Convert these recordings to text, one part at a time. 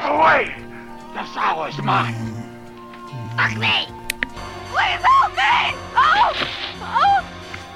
away! The soul is mine! Fuck me! Please help me! Oh! Oh!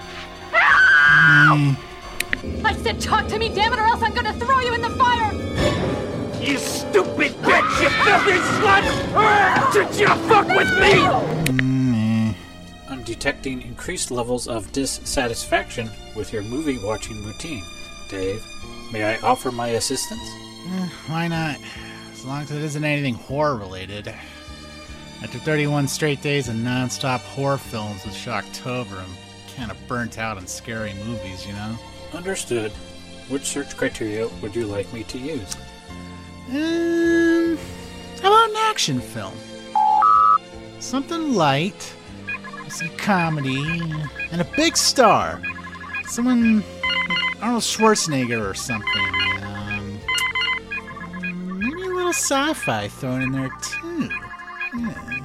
Help! I said talk to me, damn it, or else I'm gonna throw you in the fire! You stupid bitch! You filthy slut! Did you fuck with me? I'm detecting increased levels of dissatisfaction with your movie watching routine. Dave, may I offer my assistance? Why not? As long as it isn't anything horror-related. After 31 straight days of non-stop horror films with Shocktober, I'm kind of burnt out on scary movies, you know? Understood. Which search criteria would you like me to use? How about an action film? Something light, some comedy, and a big star. Someone like Arnold Schwarzenegger or something. Maybe a little sci-fi thrown in there too. Yeah.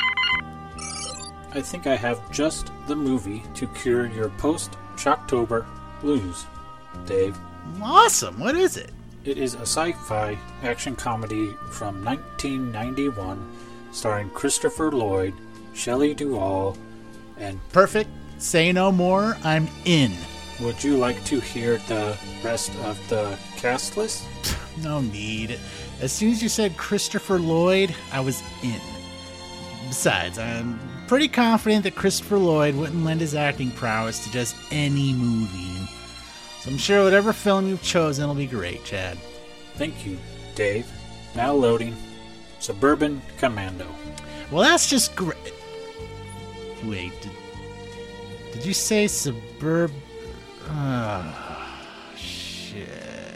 I think I have just the movie to cure your post-Shocktober blues. Dave. Awesome. What is it? It is a sci-fi action comedy from 1991 starring Christopher Lloyd, Shelley Duvall, and... Perfect. Say no more. I'm in. Would you like to hear the rest of the cast list? No need. As soon as you said Christopher Lloyd, I was in. Besides, I'm pretty confident that Christopher Lloyd wouldn't lend his acting prowess to just any movie. So I'm sure whatever film you've chosen will be great, Chad. Thank you, Dave. Now loading Suburban Commando. Well, that's just great. Wait, did you say suburb... shit.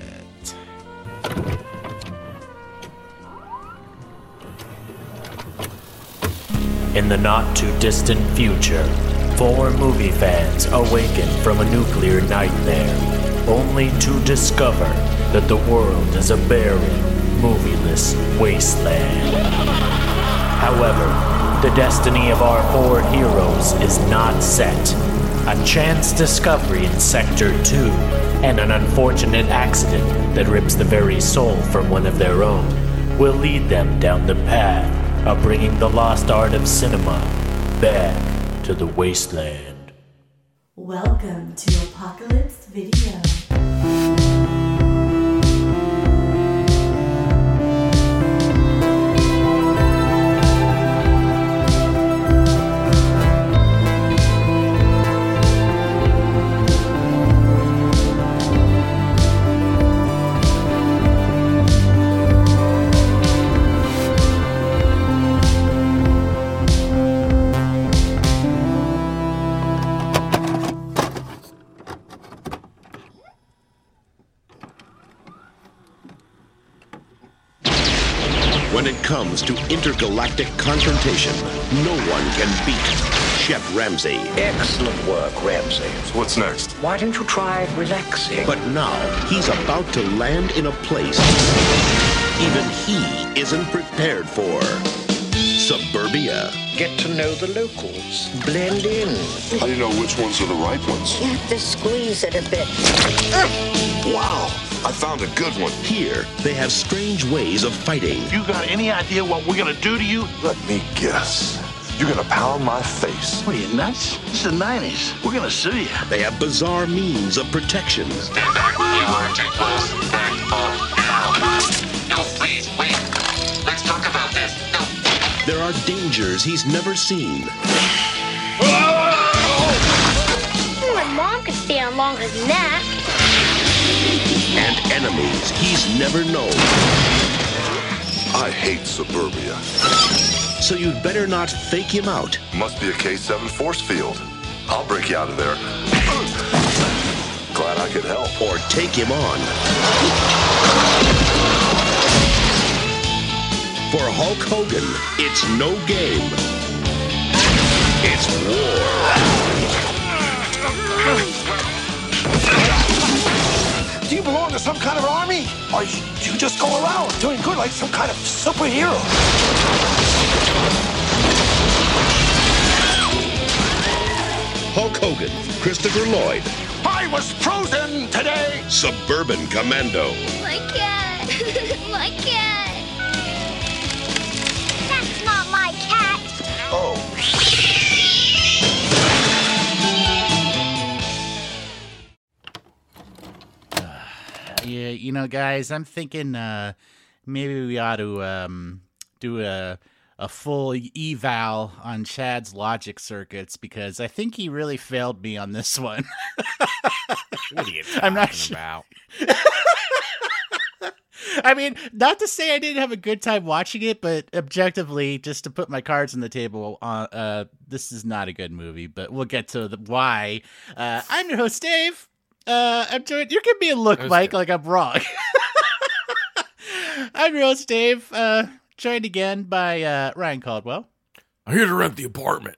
In the not-too-distant future, 4 movie fans awaken from a nuclear nightmare, only to discover that the world is a barren, movieless wasteland. However, the destiny of our 4 heroes is not set. A chance discovery in Sector 2, and an unfortunate accident that rips the very soul from one of their own, will lead them down the path of bringing the lost art of cinema back to the wasteland. Welcome to Apocalypse Video. When it comes to intergalactic confrontation, no one can beat Chef Ramsay. Excellent work, Ramsay. So what's next? Why don't you try relaxing? But now, he's about to land in a place even he isn't prepared for. Suburbia. Get to know the locals. Blend in. How do you know which ones are the right ones? You have to squeeze it a bit. Wow, I found a good one. Here, they have strange ways of fighting. You got any idea what we're gonna do to you? Let me guess. You're gonna pound my face. What are you, nuts? It's the 90s. We're gonna sue you. They have bizarre means of protection. Stand back. You are too close. Back off now. No, please, wait. Let's talk about this. No. There are dangers he's never seen. My mom could stay on longer than that. And enemies he's never known. I hate Suburbia. So you'd better not fake him out. Must be a K7 force field. I'll break you out of there. Glad I could help. Or take him on. For Hulk Hogan, it's no game. It's war. Do you belong to some kind of army? Or you just go around doing good like some kind of superhero? Hulk Hogan, Christopher Lloyd. I was frozen today! Suburban Commando. My cat! My cat! Yeah, you know, guys, I'm thinking maybe we ought to do a full eval on Chad's logic circuits, because I think he really failed me on this one. What are you talking I'm not sure. about? I mean, not to say I didn't have a good time watching it, but objectively, just to put my cards on the table, this is not a good movie, but we'll get to why. I'm your host, Dave. I'm joined. You give me a look, Mike, like I'm wrong. I'm your host, Dave. Joined again by Ryan Caldwell. I'm here to rent the apartment.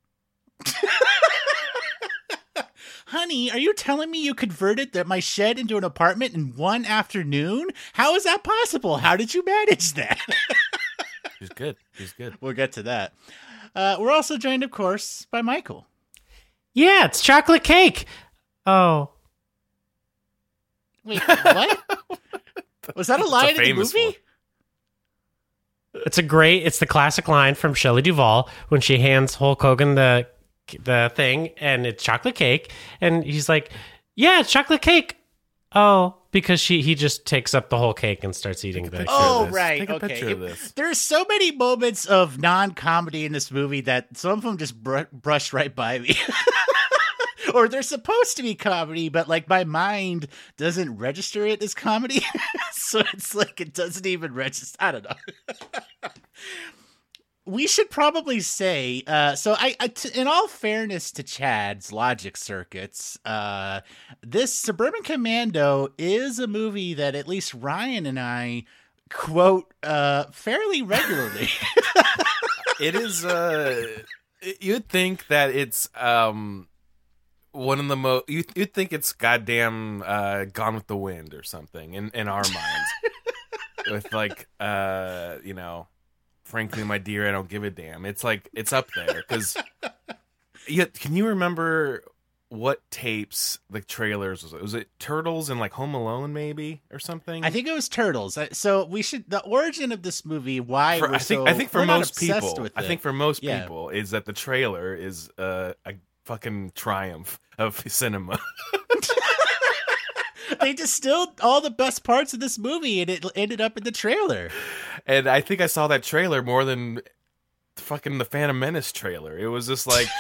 Honey, are you telling me you converted my shed into an apartment in one afternoon? How is that possible? How did you manage that? He's good. He's good. We'll get to that. We're also joined, of course, by Michael. Yeah, it's chocolate cake. Oh. Wait, what? Was that a line in the movie? One. It's the classic line from Shelley Duvall when she hands Hulk Hogan the thing, and it's chocolate cake, and he's like, yeah, it's chocolate cake. Oh, because he just takes up the whole cake and starts eating the right. Take a picture of this. There's so many moments of non-comedy in this movie that some of them just brush right by me. Or they're supposed to be comedy, but like my mind doesn't register it as comedy. So it's like it doesn't even register. I don't know. We should probably say, so in all fairness to Chad's logic circuits, this Suburban Commando is a movie that at least Ryan and I quote fairly regularly. It is, you'd think that it's one of the most, you'd think it's goddamn Gone with the Wind or something in our minds. With like, you know, frankly, my dear, I don't give a damn. It's like, it's up there. Because, can you remember what tapes the trailers was it Turtles and like Home Alone maybe or something? I think it was Turtles. So we should, the origin of this movie, why I think for most people is that the trailer is a fucking triumph of cinema. They distilled all the best parts of this movie, and it ended up in the trailer. And I think I saw that trailer more than fucking the Phantom Menace trailer. It was just like...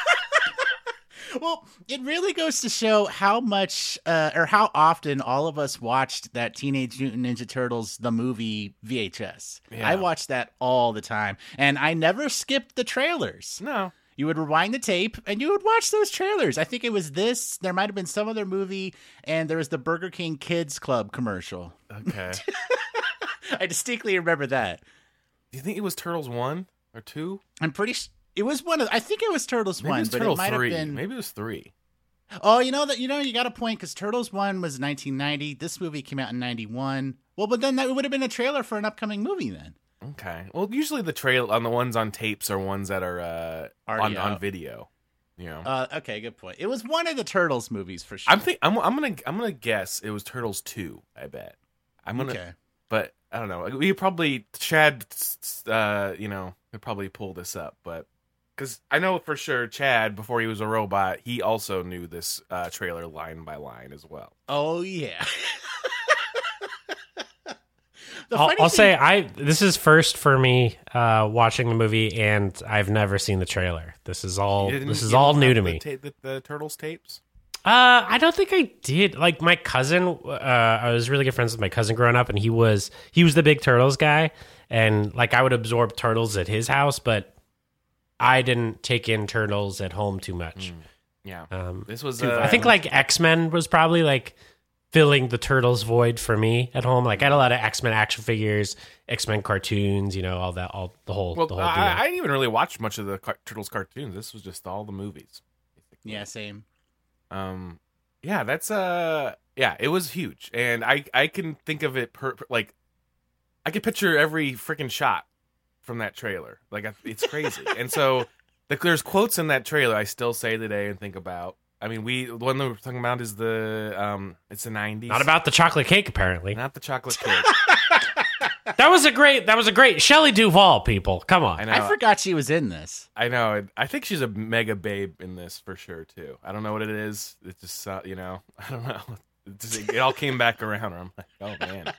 Well, it really goes to show how much, or how often all of us watched that Teenage Mutant Ninja Turtles, the movie, VHS. Yeah. I watched that all the time, and I never skipped the trailers. No. You would rewind the tape, and you would watch those trailers. I think it was this. There might have been some other movie, and there was the Burger King Kids Club commercial. Okay. I distinctly remember that. Do you think it was Turtles 1 or 2? I'm pretty sure it was one of. I think it was Turtles 1, but Turtles it might 3. have been. Maybe it was 3. Oh, you got a point, because Turtles 1 was 1990. This movie came out in 91. Well, but then that would have been a trailer for an upcoming movie then. Okay. Well, usually the trail on the ones on tapes are ones that are on video. You know. Okay, good point. It was one of the Turtles movies for sure. I'm gonna guess it was Turtles 2. I bet. Okay. But I don't know. We probably Chad. You know, could probably pull this up, but because I know for sure Chad, before he was a robot, he also knew this trailer line by line as well. Oh yeah. I'll say this is first for me watching the movie, and I've never seen the trailer. This is all new to me. The Turtles tapes? I don't think I did. Like my cousin, I was really good friends with my cousin growing up, and he was the big Turtles guy, and like I would absorb Turtles at his house, but I didn't take in Turtles at home too much. Yeah, this was. I think like X-Men was probably like filling the Turtles void for me at home. Like I had a lot of X-Men action figures, X-Men cartoons, you know, all the whole deal. I didn't even really watch much of the Turtles cartoons. This was just all the movies. Basically. Yeah, same. Yeah, that's it was huge, and I can think of it like I can picture every freaking shot from that trailer. Like it's crazy, and so there's quotes in that trailer I still say today and think about. I mean, the one that we're talking about is it's the 90s. Not about the chocolate cake, apparently. Not the chocolate cake. That was a great Shelley Duvall, people. Come on. I forgot she was in this. I know. I think she's a mega babe in this for sure, too. I don't know what it is. It's just, I don't know. it all came back around. I'm like, oh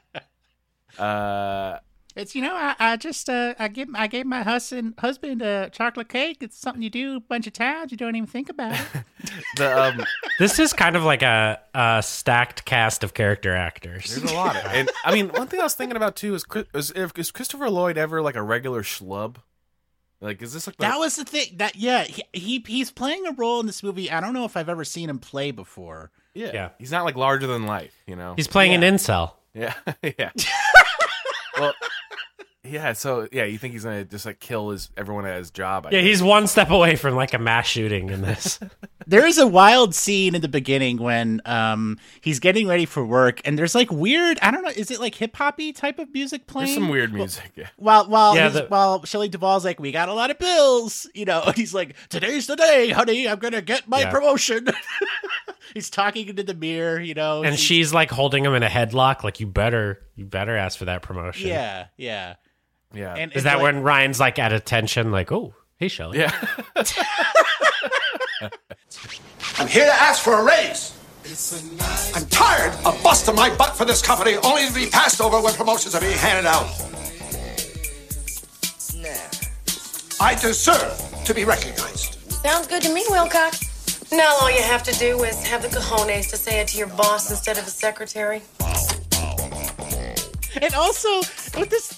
man. It's I gave my husband chocolate cake. It's something you do a bunch of times. You don't even think about it. This is kind of like a stacked cast of character actors. There's a lot of, and I mean, one thing I was thinking about too is Christopher Lloyd ever like a regular schlub? Like, is this like that was the thing that he's playing a role in this movie. I don't know if I've ever seen him play before. Yeah. He's not like larger than life, you know. He's playing an incel. Yeah, yeah. Well, yeah. So yeah, you think he's gonna just like kill everyone at his job? I guess. He's one step away from like a mass shooting in this. There is a wild scene in the beginning when he's getting ready for work, and there's like weird. I don't know. Is it like hip hoppy type of music playing? There's some weird music. Yeah. While Shelley Duvall's like, we got a lot of bills, you know. And he's like, today's the day, honey. I'm gonna get my promotion. He's talking into the mirror, you know. And she's like holding him in a headlock, like you better ask for that promotion. Yeah. And is that like, when Ryan's like at attention, like, oh, hey, Shelley. Yeah. I'm here to ask for a raise. I'm tired of busting my butt for this company, only to be passed over when promotions are being handed out. I deserve to be recognized. Sounds good to me, Wilcox. Now all you have to do is have the cojones to say it to your boss instead of a secretary. And also, with this,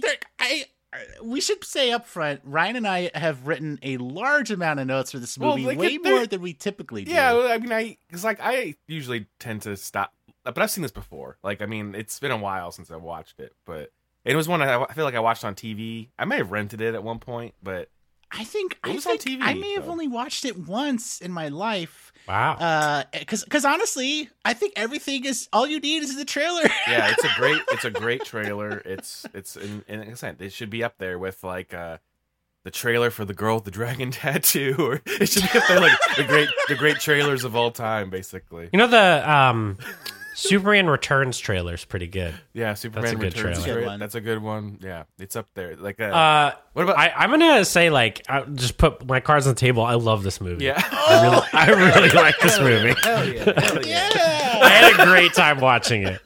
we should say up front, Ryan and I have written a large amount of notes for this movie, way more than we typically do. Yeah, I mean, I usually tend to stop, but I've seen this before. Like, I mean, it's been a while since I watched it, but it was one I feel like I watched on TV. I may have rented it at one point, but I think on TV, I may have only watched it once in my life. Wow. Because honestly, I think everything is all you need is the trailer. Yeah, it's a great trailer. It's in a sense, it should be up there with like the trailer for The Girl with the Dragon Tattoo, or it should be up there like the great trailers of all time, basically. You know the Superman Returns trailer is pretty good. Yeah, Superman Returns is great. That's a good one. Yeah, it's up there. Like, what about? I'm gonna say like, I just put my cards on the table. I love this movie. Yeah, I really like this movie. Hell yeah! I had a great time watching it.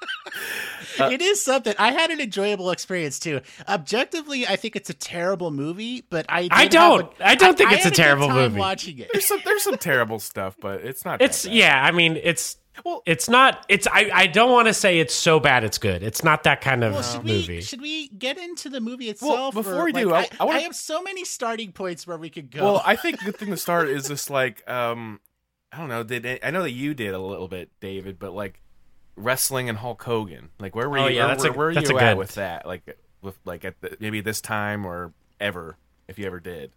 It is something. I had an enjoyable experience too. Objectively, I think it's a terrible movie, but I don't think it's a terrible movie. Watching it, there's some terrible stuff, but it's not. It's I mean it's. Well, it's not. It's. I don't want to say it's so bad it's good. It's not that kind of movie. Should we get into the movie itself? Well, before we do, I have so many starting points where we could go. Well, I think the good thing to start is just like I don't know. I know that you did a little bit, David, but like wrestling and Hulk Hogan. Like where were you? Where are you at with that? Like with like at maybe this time or ever, if you ever did.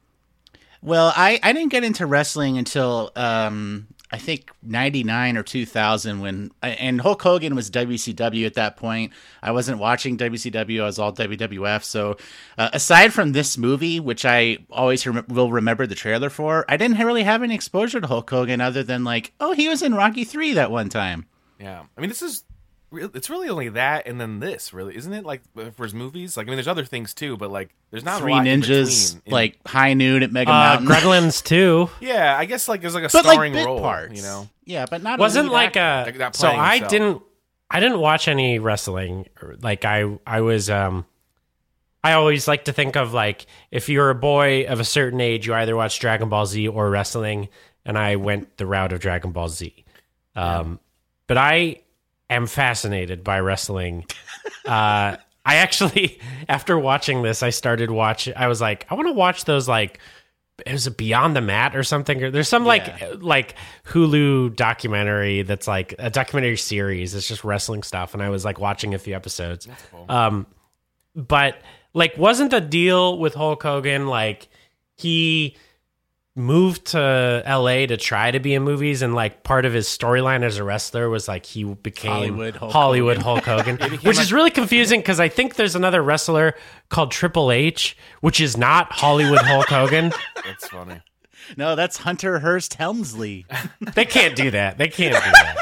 Well, I didn't get into wrestling until I think 99 or 2000 and Hulk Hogan was WCW at that point. I wasn't watching WCW. I was all WWF. So aside from this movie, which I always will remember the trailer for, I didn't really have any exposure to Hulk Hogan other than like, oh, he was in Rocky III that one time. Yeah. I mean, it's really only that and then this, really, isn't it? Like for his movies, like I mean, there's other things too, but like there's not Three a lot Ninjas, like High Noon at Mega Mountain, Gremlins too. Yeah, I guess like there's like a starring like role, parts. you know. Yeah, but not wasn't like a. Like so I didn't watch any wrestling. Like I was I always like to think of like if you're a boy of a certain age, you either watch Dragon Ball Z or wrestling, and I went the route of Dragon Ball Z. But I am fascinated by wrestling. I actually, after watching this, I started watching. I was like, I want to watch those like it was a Beyond the Mat or something. There's some like Hulu documentary that's like a documentary series. It's just wrestling stuff, and I was like watching a few episodes. That's cool. But like, wasn't the deal with Hulk Hogan like he moved to LA to try to be in movies, and like part of his storyline as a wrestler was like he became Hollywood Hulk Hogan, which is really confusing because I think there's another wrestler called Triple H, which is not Hollywood Hulk Hogan. That's funny. No, that's Hunter Hearst Helmsley. They can't do that. They can't do that.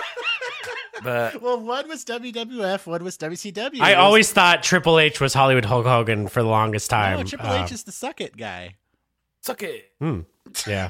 But well, one was WWF, one was WCW. I always thought Triple H was Hollywood Hulk Hogan for the longest time. No, Triple H is the suck it guy. Suck it. Yeah.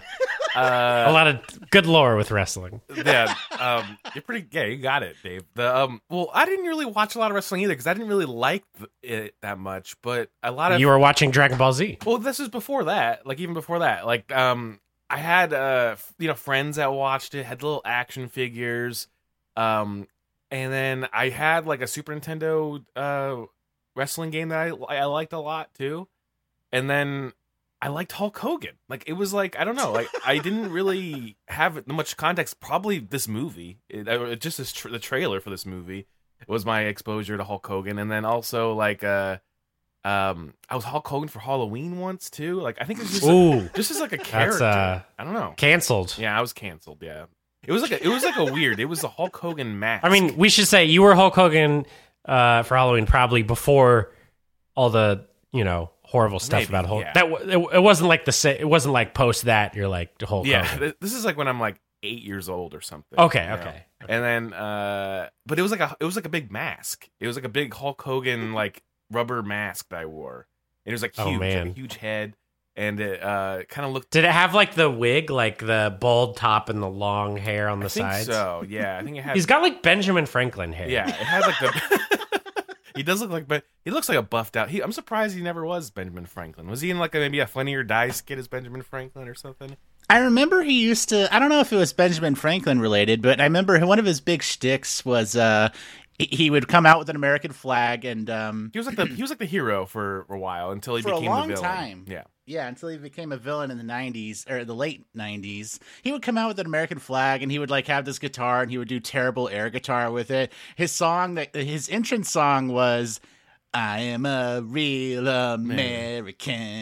A lot of good lore with wrestling. Yeah, you're pretty. Yeah, you got it, Dave. Well, I didn't really watch a lot of wrestling either because I didn't really like it that much. But a lot of you were watching Dragon Ball Z. Well, this is before that. Like even before that, like I had friends that watched it, had little action figures, and then I had like a Super Nintendo wrestling game that I liked a lot too, and then I liked Hulk Hogan. Like it was like I don't know, like I didn't really have much context. Probably this movie, the trailer for this movie was my exposure to Hulk Hogan, and then also like I was Hulk Hogan for Halloween once too. Like I think it's just as like a character. I don't know. Canceled. Yeah, I was canceled. Yeah, it was like a weird. It was a Hulk Hogan mask. I mean, we should say you were Hulk Hogan for Halloween probably before all the horrible stuff about Hulk. Yeah. It wasn't like it wasn't like post that you're like Hulk Hogan. Yeah, this is like when I'm like 8 years old or something. Okay. And then, but it was like a big mask. It was like a big Hulk Hogan like rubber mask that I wore. It was like huge, like a huge head, and it kind of looked. Did it have like the wig, like the bald top and the long hair on the sides? So yeah, I think it had. He's got like Benjamin Franklin hair. Yeah, it had like the. He does look like, but he looks like a buffed out. I'm surprised he never was Benjamin Franklin. Was he in like maybe a Funny or Die skit as Benjamin Franklin or something? I remember he used to. I don't know if it was Benjamin Franklin related, but I remember one of his big shticks was he would come out with an American flag, and he was like the hero for a while until he became a long the villain. Time. Yeah, until he became a villain in the 90s or the late 90s. He would come out with an American flag, and he would like have this guitar, and he would do terrible air guitar with it. His entrance song was "I am a real American."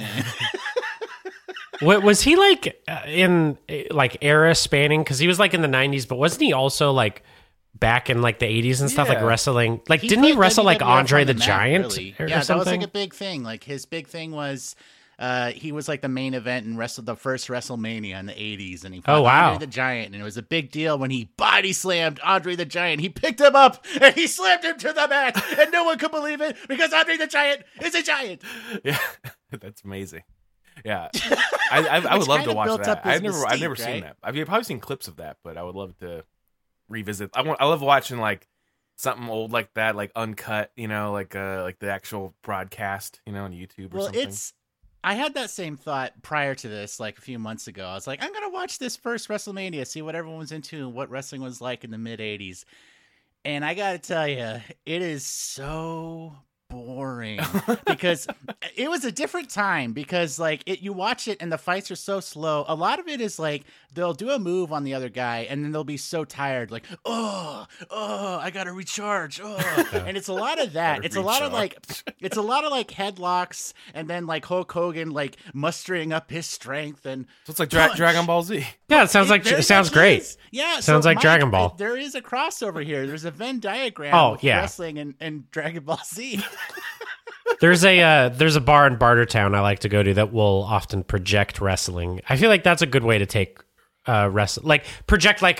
What was he like in like era spanning? Because he was like in the 90s, but wasn't he also like back in like the 80s and stuff, like wrestling? Like didn't he wrestle like Andre the Giant or something? That was like a big thing. Like his big thing was he was like the main event and wrestled the first WrestleMania in the 80s, and he fought Andre the Giant, and it was a big deal when he body slammed Andre the Giant. He picked him up and he slammed him to the mat, and no one could believe it because Andre the Giant is a giant. Yeah, that's amazing. Yeah, I would love to watch that. I've never seen that. I've probably seen clips of that, but I would love to revisit. I love watching like something old like that, like uncut, like the actual broadcast, on YouTube or something. I had that same thought prior to this, like a few months ago. I was like, I'm gonna watch this first WrestleMania, see what everyone was into and what wrestling was like in the mid '80s. And I gotta tell you, it is so boring because it was a different time, because like you watch it and the fights are so slow. A lot of it is like they'll do a move on the other guy and then they'll be so tired, like oh I gotta recharge, and it's a lot of that. It's a lot of like headlocks, and then like Hulk Hogan like mustering up his strength, and so it's like Dragon Ball Z. Yeah, it sounds great. Yeah, sounds like Dragon Ball. There is a crossover here. There's a Venn diagram of wrestling and Dragon Ball Z. There's a bar in Bartertown I like to go to that will often project wrestling. I feel like that's a good way to take wrestling, like project like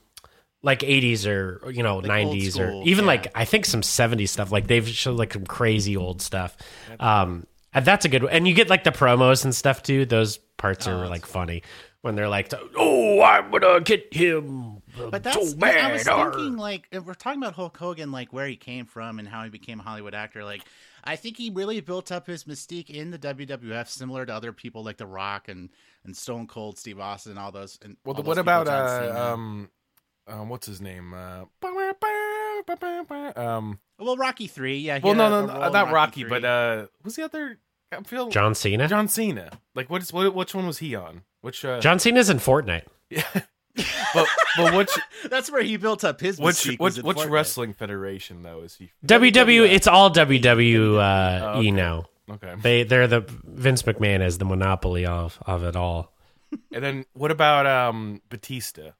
80s or like 90s or even like I think some 70s stuff. Like they've showed like some crazy old stuff. That's a good one. And you get like the promos and stuff too. Those parts are like funny when they're like, "Oh, I'm gonna get him." But that's I was thinking, like, if we're talking about Hulk Hogan, like where he came from and how he became a Hollywood actor. Like, I think he really built up his mystique in the WWF, similar to other people like The Rock and Stone Cold Steve Austin and all those. And well, what about what's his name? Well, Rocky 3, yeah. Well, no, not Rocky, but who's the other? John Cena. John Cena. Like, which one was he on? Which John Cena's in Fortnite. Yeah. but which that's where he built up his mystique. Which wrestling federation though is he? WWE. It's all WWE now. Okay. They're the Vince McMahon has the monopoly of it all. And then what about Batista?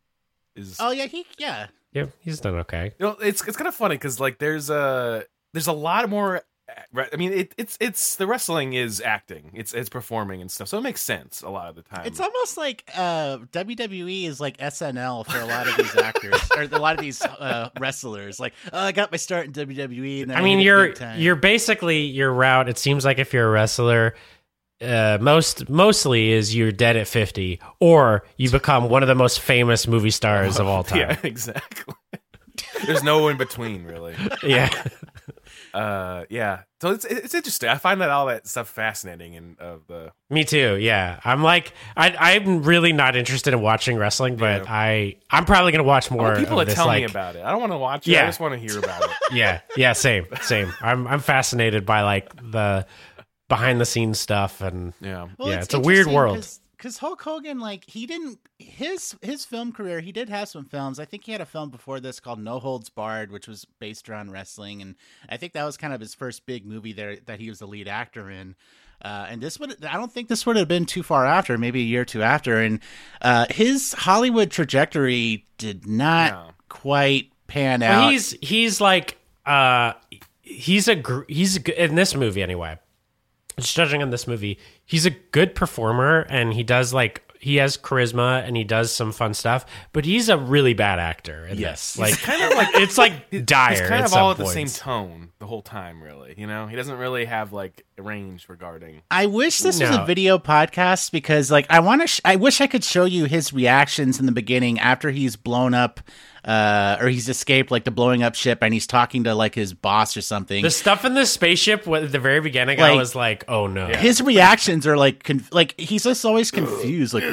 Yeah, he's done okay. It's kind of funny because like there's a lot more. I mean, it's the wrestling is acting, it's performing and stuff, so it makes sense a lot of the time. It's almost like WWE is like SNL for a lot of these actors or a lot of these wrestlers. Like, I got my start in WWE. And then you're basically your route. It seems like if you're a wrestler, mostly is you're dead at 50, or you become one of the most famous movie stars of all time. Yeah, exactly. There's no in between, really. Yeah. Yeah. So it's interesting. I find all that stuff fascinating. Me too. Yeah. I'm really not interested in watching wrestling, but I'm probably gonna watch more. People of that this, tell me about it. I don't want to watch it. I just want to hear about it. Yeah. Same. I'm fascinated by like the behind the scenes stuff, and it's a weird world. Because Hulk Hogan, like, he didn't his film career. He did have some films. I think he had a film before this called No Holds Barred, which was based around wrestling, and I think that was kind of his first big movie there that he was the lead actor in. And I don't think this would have been too far after, maybe a year or two after. And his Hollywood trajectory did not quite pan out. Well, he's like he's in this movie anyway. Just judging on this movie, he's a good performer, and he has charisma, and he does some fun stuff, but he's a really bad actor in this. Like, kind of like it's like dire. He's kind at of all some at the points. same tone the whole time, really. You know, he doesn't really have like range regarding. I wish this was a video podcast, because like I wish I could show you his reactions in the beginning after he's blown up. Or he's escaped like the blowing up ship, and he's talking to like his boss or something. The stuff in the spaceship at the very beginning, I was like, "Oh no!" Yeah. His reactions are like, he's just always confused. Like,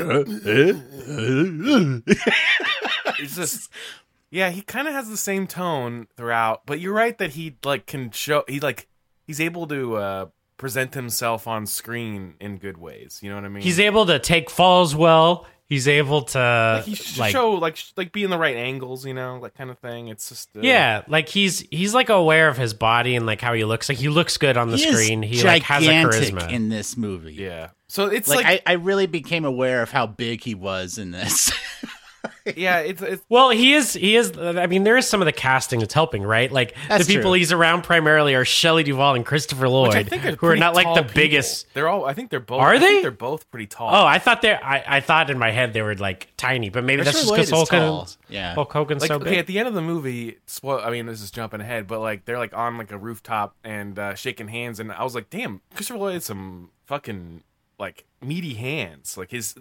It's just, yeah, he kind of has the same tone throughout. But you're right that he like can show he's able to present himself on screen in good ways. You know what I mean? He's able to take falls well. He's able to show like be in the right angles, you know, that kind of thing. It's just like he's like aware of his body and like how he looks. Like he looks good on the screen. He like has a charisma in this movie. Yeah, so it's like I really became aware of how big he was in this. Yeah, it's well, he is. I mean, there is some of the casting that's helping, right? Like that's the people true. He's around primarily are Shelley Duvall and Christopher Lloyd, who are not like the biggest. They're all. I think they're both. Are they? They're both pretty tall. Oh, I thought I thought in my head they were like tiny, but maybe that's just because Hulk Hogan's like, so big. Okay, at the end of the movie, I mean, this is jumping ahead, but like they're like on like a rooftop and shaking hands, and I was like, damn, Christopher Lloyd had some fucking like meaty hands. Like his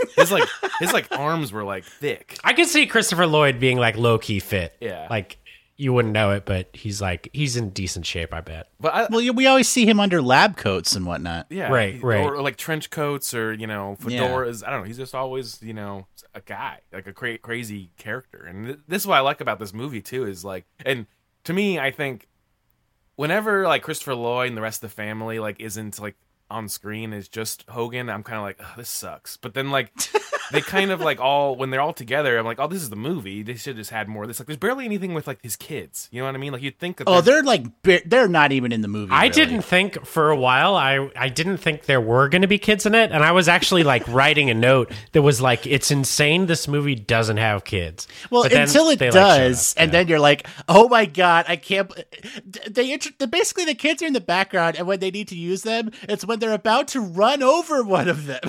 arms were like thick. I could see Christopher Lloyd being like low key fit. Yeah, like you wouldn't know it, but he's in decent shape, I bet. But we always see him under lab coats and whatnot. Yeah, right. Or like trench coats, or fedoras. I don't know. He's just always a guy, like a crazy character. And this is what I like about this movie too. Is like, and to me, I think whenever like Christopher Lloyd and the rest of the family like isn't like on screen is just Hogan, I'm kind of like, oh, this sucks. But then like they kind of like when they're all together, I'm like, oh, this is the movie. They should have just had more of this. Like there's barely anything with like his kids. You know what I mean? Like you'd think that they're like they're not even in the movie. I really. didn't think for a while. I didn't think there were going to be kids in it, and I was actually like writing a note that was like, it's insane this movie doesn't have kids. Well, until it does, and then you're like, oh my god, I can't. Basically the kids are in the background, and when they need to use them, it's when they're about to run over one of them.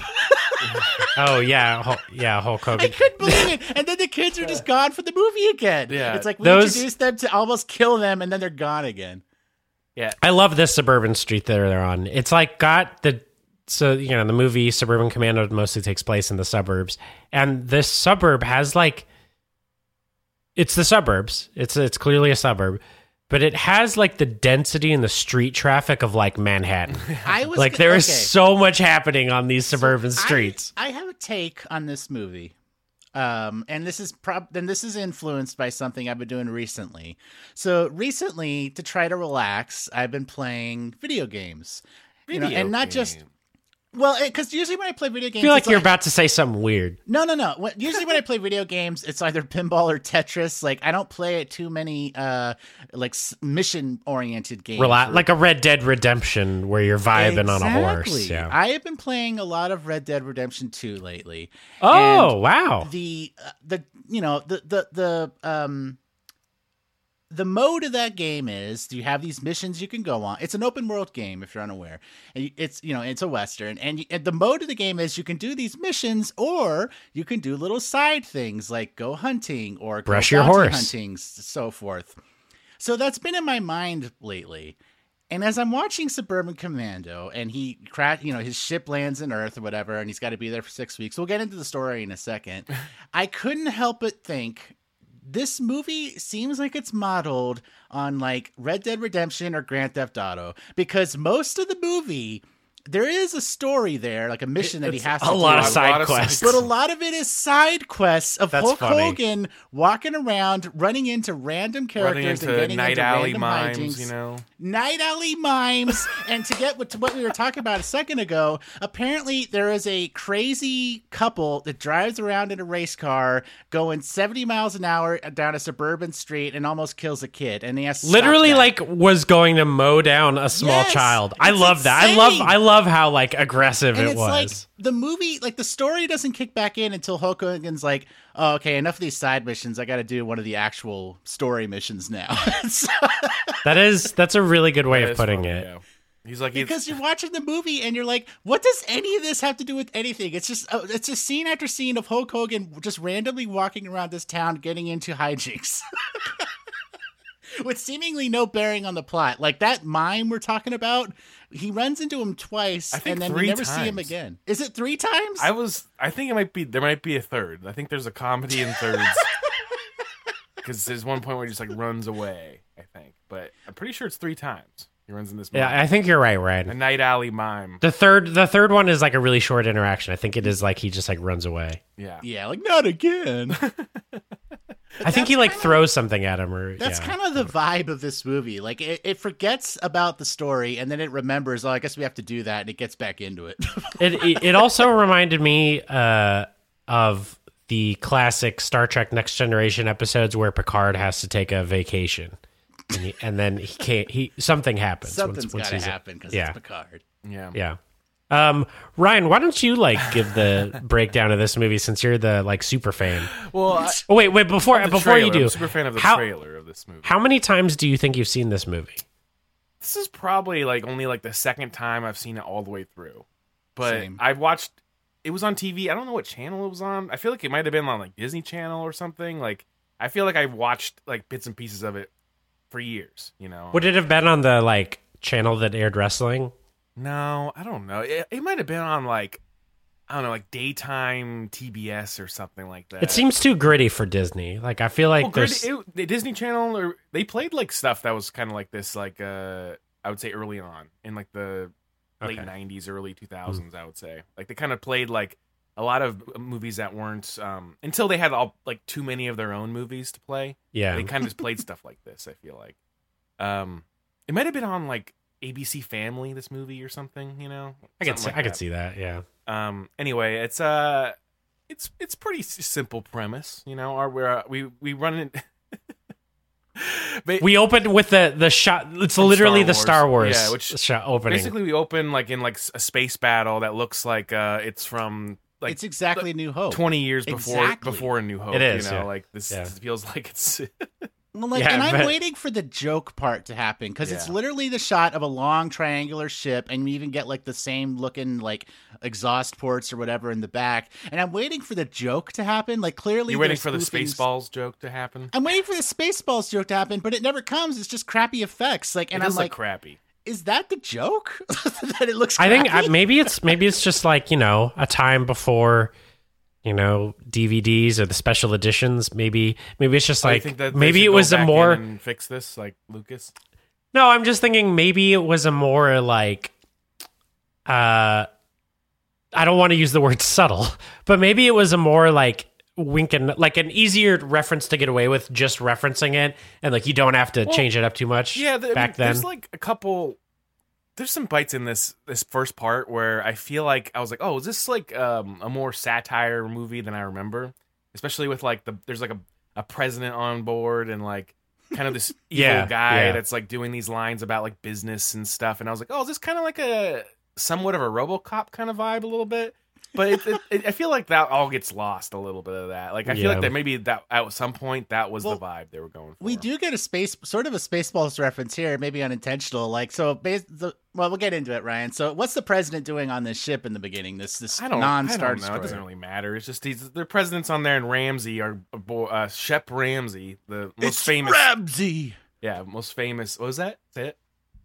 Oh yeah, Hulk Hogan. I couldn't believe it, and then the kids are just gone from the movie again. Yeah, it's like we introduced them to almost kill them, and then they're gone again. Yeah, I love this suburban street that they're on. It's like the movie Suburban Commando mostly takes place in the suburbs, and this suburb has like, it's the suburbs. It's clearly a suburb. But it has like the density and the street traffic of like Manhattan. There is so much happening on these suburban streets. I have a take on this movie, and this is influenced by something I've been doing recently. So recently, to try to relax, I've been playing video games, just. Well, because usually when I play video games, I feel like you're about to say something weird. No. Usually when I play video games, it's either pinball or Tetris. Like I don't play too many mission-oriented games. Like a Red Dead Redemption, where you're vibing on a horse. Yeah, I have been playing a lot of Red Dead Redemption 2 lately. Oh, wow! The mode of that game is you have these missions you can go on. It's an open world game if you're unaware. It's a Western, and the mode of the game is you can do these missions, or you can do little side things like go hunting or brush your horse hunting, so forth. So that's been in my mind lately. And as I'm watching Suburban Commando, and his ship lands on Earth or whatever, and he's got to be there for 6 weeks. We'll get into the story in a second. I couldn't help but think this movie seems like it's modeled on like Red Dead Redemption or Grand Theft Auto, because most of the movie, there is a story there, like a mission that he has to do. A lot of side quests. But a lot of it is side quests of That's Hulk funny. Hogan walking around, running into random characters and getting night into alley random mimes, hijinks. you know. Night alley mimes. And to get to what we were talking about a second ago, apparently there is a crazy couple that drives around in a race car going 70 miles an hour down a suburban street and almost kills a kid. And he has to stop Literally, that. like, was going to mow down a small Yes, child. I it's love that. insane. I love how like aggressive And it it's was. like the movie, like the story doesn't kick back in until Hulk Hogan's like, oh, okay, enough of these side missions. I got to do one of the actual story missions now. That's a really good way That of is putting funny, it. yeah. He's like, because you're watching the movie and you're like, what does any of this have to do with anything? It's just scene after scene of Hulk Hogan just randomly walking around this town getting into hijinks. With seemingly no bearing on the plot. Like that mime we're talking about, he runs into him twice I think and then we 3 never see him times. again. Is it 3 times? I think there might be a third. I think there's a comedy in thirds. Because there's one point where he just like runs away, I think. But I'm pretty sure it's 3 times. He runs in this mime. Yeah, I think you're right, A Ryan. night alley mime. The third one is like a really short interaction. I think it is like he just like runs away. Yeah. Yeah, like not again. I think he like throws something at him, or That's kind of the vibe of this movie. Like it forgets about the story and then it remembers, oh, I guess we have to do that, and it gets back into it. It also reminded me of the classic Star Trek Next Generation episodes where Picard has to take a vacation, and then he can't. Something happens. Something's once got to he's happen because yeah. it's Picard. Yeah. Yeah. Ryan, why don't you like give the breakdown of this movie since you're the like super fan? Well, wait, before you do, I'm a super fan of the trailer of this movie. How many times do you think you've seen this movie? This is probably like only like the second time I've seen it all the way through. But Same. I've watched it was on TV. I don't know what channel it was on. I feel like it might have been on like Disney Channel or something. Like I feel like I watched like bits and pieces of it for years, you know. Would it have been on the like channel that aired wrestling? No, I don't know. It might have been on like I don't know, like daytime TBS or something like that. It seems too gritty for Disney. Like I feel like the Disney Channel, or they played like stuff that was kind of like this, like I would say early on in like the late 90s, early 2000s. I would say like they kind of played like a lot of movies that weren't until they had all like too many of their own movies to play. Yeah, they kind of just played stuff like this. I feel like it might have been on like ABC Family, this movie or something, you know. I could see that, yeah. Anyway, it's pretty simple premise, you know. We run in. We open with the shot. It's literally the Star Wars shot opening. Basically, we open like in like a space battle that looks like it's from like it's exactly New Hope. 20 years before A New Hope. It is, you know, yeah. like this feels like it's. Well, like, Yeah, and I'm but- waiting for the joke part to happen because it's literally the shot of a long triangular ship, and we even get like the same looking like exhaust ports or whatever in the back. And I'm waiting for the joke to happen. Like clearly, You're waiting they're for the spoofing- Spaceballs joke to happen. I'm waiting for the Spaceballs joke to happen, but it never comes. It's just crappy effects. Like, and It I'm does look like, crappy. is that the joke? That it looks. I think crappy? maybe it's just like, you know, a time before, you know, DVDs or the special editions. Maybe it's just Oh, you like think that they maybe should it go was a back more. in and fix this, like Lucas. No, I'm just thinking maybe it was a more like, I don't want to use the word subtle, but maybe it was a more like wink and like an easier reference to get away with just referencing it, and like you don't have to change it up too much. Yeah, back then there's like a couple. There's some bites in this first part where I feel like I was like, oh, is this like a more satire movie than I remember? Especially with like there's like a president on board and like kind of this evil guy that's like doing these lines about like business and stuff. And I was like, oh, is this kind of like a somewhat of a RoboCop kind of vibe a little bit? But I feel like that all gets lost a little bit of that. Like I feel like that maybe that at some point that was the vibe they were going for. We do get a Spaceballs reference here, maybe unintentional. Like so, we'll get into it, Ryan. So, what's the president doing on this ship in the beginning? This I don't non-Star know. Destroyer? It doesn't really matter. It's just their president's on there, and Ramsey, Shep Ramsey, the most famous Ramsey. Yeah, most famous. What was that? Say it.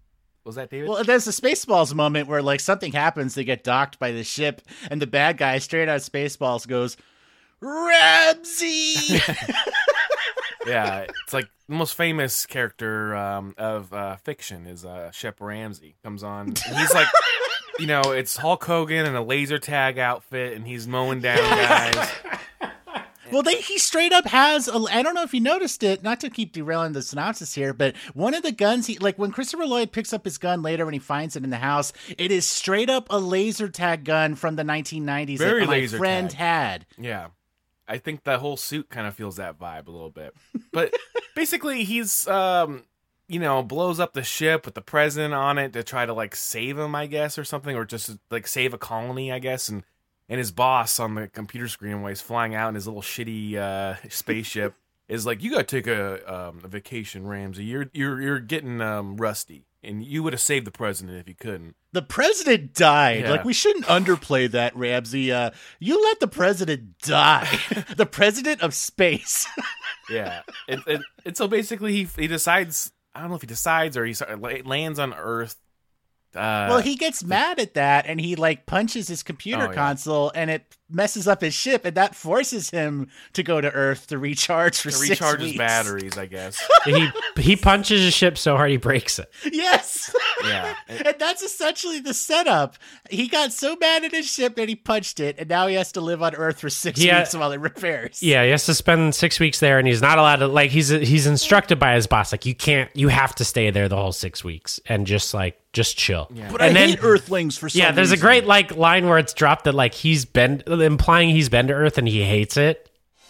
Was that David? Well, there's a Spaceballs moment where like something happens, they get docked by the ship, and the bad guy straight out of Spaceballs goes, Ramsey! Yeah, it's like the most famous character of fiction is Shep Ramsey. Comes on, and he's like, you know, it's Hulk Hogan in a laser tag outfit, and he's mowing down guys. Well, he straight up has, I don't know if you noticed it, not to keep derailing the synopsis here, but one of the guns, when Christopher Lloyd picks up his gun later when he finds it in the house, it is straight up a laser tag gun from the 1990s that my friend had. Yeah. I think the whole suit kind of feels that vibe a little bit. But basically he's, you know, blows up the ship with the president on it to try to like save him, I guess, or something, or just like save a colony, I guess, and his boss on the computer screen while he's flying out in his little shitty spaceship is like, "You got to take a vacation, Ramsey. You're getting rusty, and you would have saved the president if you couldn't." The president died. Yeah. Like, we shouldn't underplay that, Ramsey. You let the president die. The president of space. Yeah, and so basically he decides. I don't know if he decides or he lands on Earth. Well, he gets mad at that, and he like punches his computer console, and it messes up his ship, and that forces him to go to Earth to recharge for 6 weeks. His batteries, I guess. he punches his ship so hard he breaks it. Yes. Yeah, and that's essentially the setup. He got so mad at his ship that he punched it, and now he has to live on Earth for 6 weeks while it repairs. Yeah, he has to spend 6 weeks there, and he's not allowed to. Like, he's instructed by his boss, like, you have to stay there the whole 6 weeks and just chill. Yeah. But I hate Earthlings for some reason. Yeah, there's a great like line where it's dropped that like implying he's been to Earth and he hates it.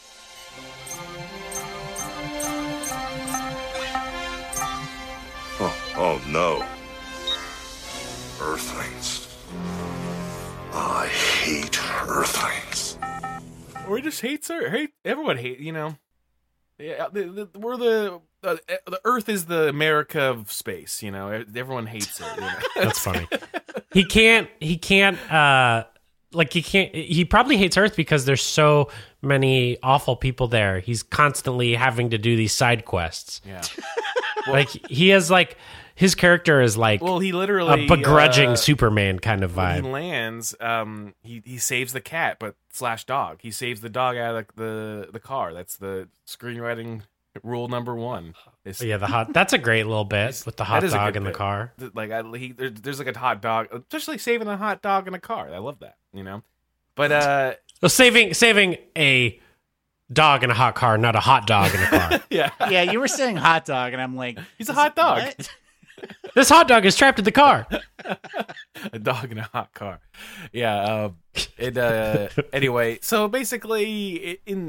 Oh no. Earthlings. I hate Earthlings. Or he just hates her. Everyone hates, you know. Yeah, we're the Earth is the America of space, you know. Everyone hates it. You know? That's funny. He probably hates Earth because there's so many awful people there. He's constantly having to do these side quests. Yeah. Like he has like his character is like he literally a begrudging Superman kind of vibe. When he lands, he saves the cat, but /dog. He saves the dog out of the car. That's the screenwriting rule number 1. That's a great little bit with the hot dog in the car. Like there's like a hot dog, especially saving a hot dog in a car. I love that, you know. But saving a dog in a hot car, not a hot dog in a car. Yeah, you were saying hot dog, and I'm like, he's a hot dog. What? This hot dog is trapped in the car. A dog in a hot car. Yeah. Anyway, so basically, in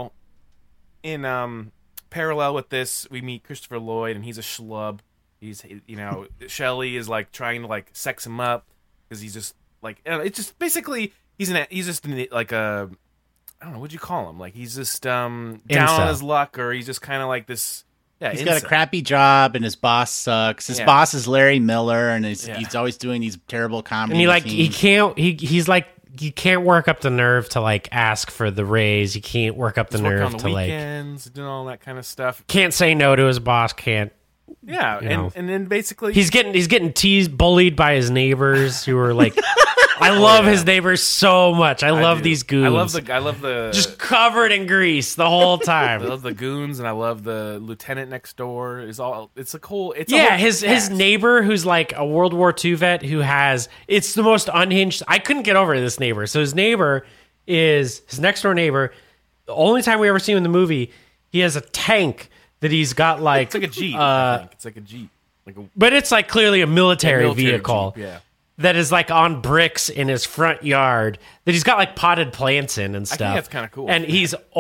parallel with this, we meet Christopher Lloyd, and he's a schlub. He's, you know, Shelley is like trying to like sex him up because he's just like, it's just basically he's just like a, I don't know, what'd you call him? Like he's just down on his luck, or he's just kind of like this. Yeah, he's got a crappy job, and his boss sucks. His boss is Larry Miller, and he's always doing these terrible comedy. And he's like, you can't work up the nerve to like ask for the raise. You can't work up the nerve on to weekends, doing all that kind of stuff. Can't say no to his boss. Can't. Yeah, and then basically he's getting teased, bullied by his neighbors who are like. I love his neighbors so much. I love these goons. I love the just covered in grease the whole time. I love the goons, and I love the lieutenant next door. His neighbor who's like a World War II vet who it's the most unhinged. I couldn't get over this neighbor. So his neighbor is his next door neighbor. The only time we ever see him in the movie, he has a tank that he's got like it's like a Jeep. I think. It's like a Jeep, but it's like clearly a military vehicle. Jeep, yeah. That is like on bricks in his front yard that he's got like potted plants in and stuff. I think that's kind of cool. And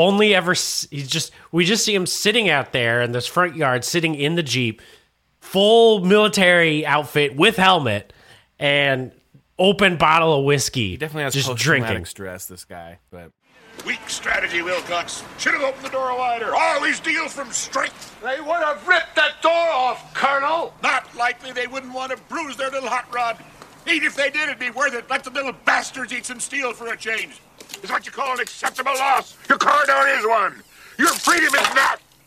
we just see him sitting out there in this front yard, sitting in the Jeep, full military outfit with helmet and open bottle of whiskey. He definitely has just post-traumatic drinking stress, this guy. But weak strategy, Wilcox. Should have opened the door wider. Always deal from strength. They would have ripped that door off, Colonel. Not likely they wouldn't want to bruise their little hot rod. Even if they did, it'd be worth it. Let the little bastards eat some steel for a change. It's what you call an acceptable loss. Your corridor is one. Your freedom is not.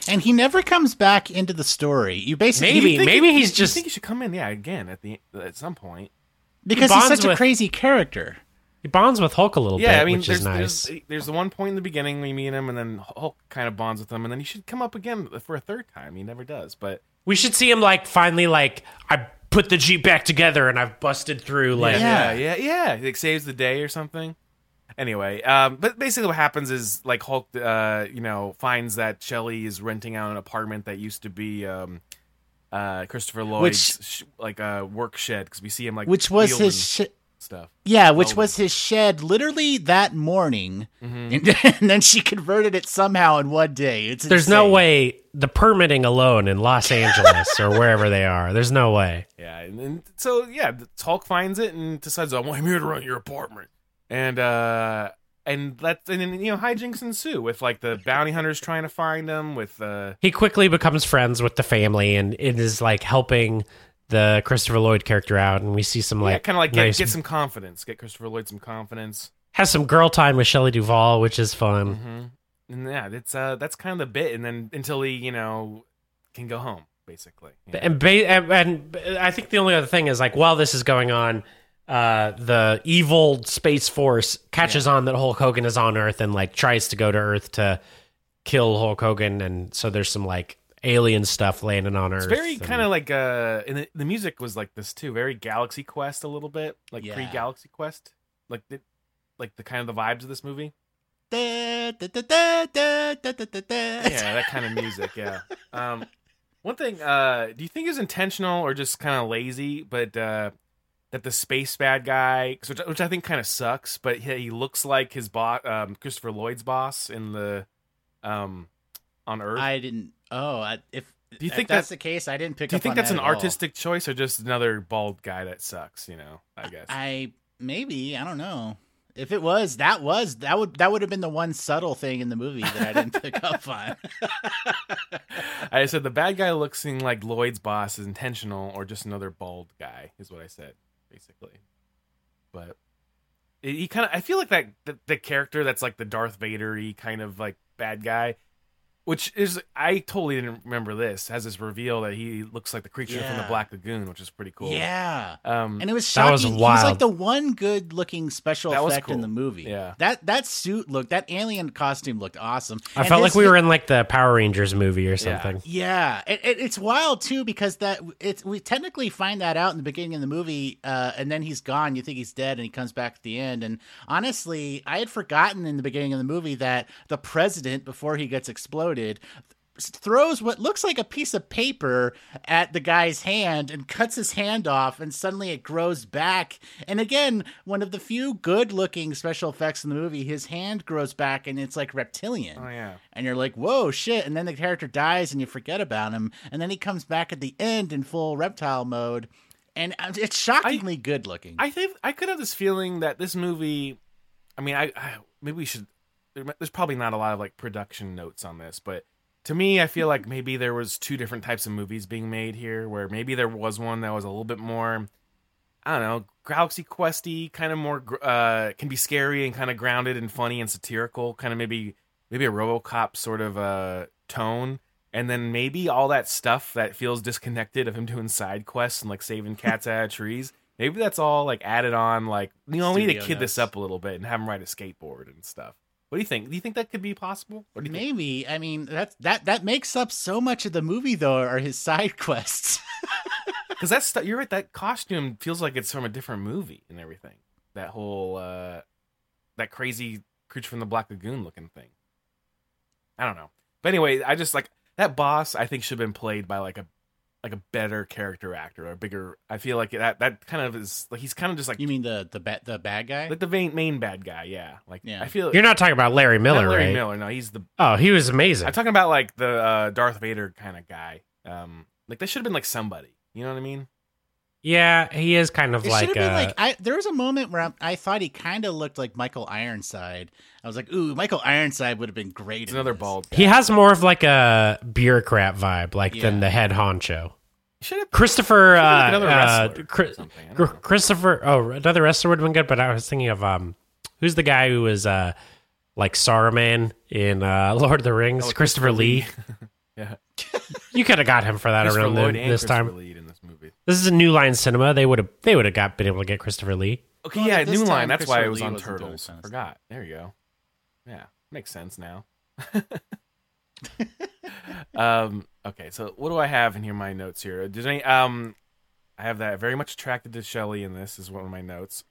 And he never comes back into the story. You basically maybe he's I just think he should come in, again at some point. Because he's such a crazy character. He bonds with Hulk a little bit, I mean, which is nice. There's the one point in the beginning when you meet him, and then Hulk kind of bonds with him, and then he should come up again for a third time. He never does, but we should see him finally I put the Jeep back together and I've busted through. Yeah. He saves the day or something. Anyway, but basically what happens is Hulk, finds that Shelley is renting out an apartment that used to be Christopher Lloyd's work shed, because we see him which was his stuff. Yeah, which was his shed literally that morning, and then she converted it somehow in one day. There's no way the permitting alone in Los Angeles or wherever they are. There's no way. Yeah, and so Hulk finds it and decides, "I'm here to run your apartment." And then hijinks ensue with the bounty hunters trying to find him. He quickly becomes friends with the family and it is helping the Christopher Lloyd character out, and we see some get some confidence, get Christopher Lloyd some confidence. Has some girl time with Shelley Duvall, which is fun. And it's that's kind of the bit, and then until he can go home basically. And I think the only other thing is while this is going on, the evil Space Force catches on that Hulk Hogan is on Earth and tries to go to Earth to kill Hulk Hogan, and so there's some alien stuff landing on Earth. It's very kind of and the music was like this too, very Galaxy Quest a little bit, pre-Galaxy Quest, the kind of the vibes of this movie. Yeah, that kind of music. Yeah. One thing, do you think it was intentional or just kind of lazy? But that the space bad guy, which I think kind of sucks, but he looks like his boss, Christopher Lloyd's boss in the on Earth. I didn't. Oh, do you think that's the case? I didn't pick up on that. Do you think that's an artistic choice or just another bald guy that sucks? I guess. Maybe, I don't know. If it was, that would have been the one subtle thing in the movie that I didn't pick up on. I said the bad guy looking like Lloyd's boss is intentional or just another bald guy is what I said, basically. But he kind of, I feel like that the character that's the Darth Vader-y kind of bad guy, which is, I totally didn't remember this, has this reveal that he looks like the creature from the Black Lagoon, which is pretty cool. Yeah. And it was shocking. That was wild. He was the one good looking special effect in the movie. Yeah. That suit that alien costume looked awesome. I felt like we were in the Power Rangers movie or something. Yeah. It's wild too, because we technically find that out in the beginning of the movie, and then he's gone. You think he's dead, and he comes back at the end. And honestly, I had forgotten in the beginning of the movie that the president, before he gets exploded, throws what looks like a piece of paper at the guy's hand and cuts his hand off, and suddenly it grows back. And again, one of the few good-looking special effects in the movie, his hand grows back and it's reptilian. Oh, yeah. And you're like, whoa, shit. And then the character dies and you forget about him. And then he comes back at the end in full reptile mode. And it's shockingly good-looking. I think I could have this feeling that this movie, I mean, maybe we should, there's probably not a lot of production notes on this, but to me, I feel like maybe there was two different types of movies being made here, where maybe there was one that was a little bit more, I don't know, Galaxy Questy, kind of more, can be scary and kind of grounded and funny and satirical, kind of maybe a RoboCop sort of tone, and then maybe all that stuff that feels disconnected of him doing side quests and saving cats out of trees. Maybe that's all added on, we need to kid this up a little bit and have him ride a skateboard and stuff. What do you think? Do you think that could be possible? What do you Maybe. Think? I mean, that makes up so much of the movie, though, are his side quests. Because that's you're right. That costume feels like it's from a different movie and everything. That whole that crazy creature from the Black Lagoon looking thing. I don't know. But anyway, I just that boss. I think should have been played by a better character actor, or a bigger. I feel like that kind of is he's kind of just You mean the bad guy? The main bad guy, yeah. I feel you're not talking about Larry Miller, Larry right? Miller, no, he's the. Oh, he was amazing. I'm talking about the Darth Vader kind of guy. That should have been somebody. You know what I mean? Yeah, he is kind of there was a moment where I thought he kind of looked like Michael Ironside. I was like, ooh, Michael Ironside would have been great. It's another bald guy. He has more of a bureaucrat vibe, than the head honcho. Christopher, Christopher. Oh, another wrestler would have been good, but I was thinking of who's the guy who was Saruman in Lord of the Rings? Christopher Lee. You could have got him for that Christopher around Lloyd then, and this Christopher time. Lee in this movie. This is a New Line Cinema. They would have been able to get Christopher Lee. Okay, Well, yeah, at this New Line. time, That's why Christopher it was Lee on wasn't doing Turtles. kind of Forgot. There you go. Yeah, makes sense now. Okay, so what do I have in here? My notes here. Does any I have that very much attracted to Shelley in this is one of my notes.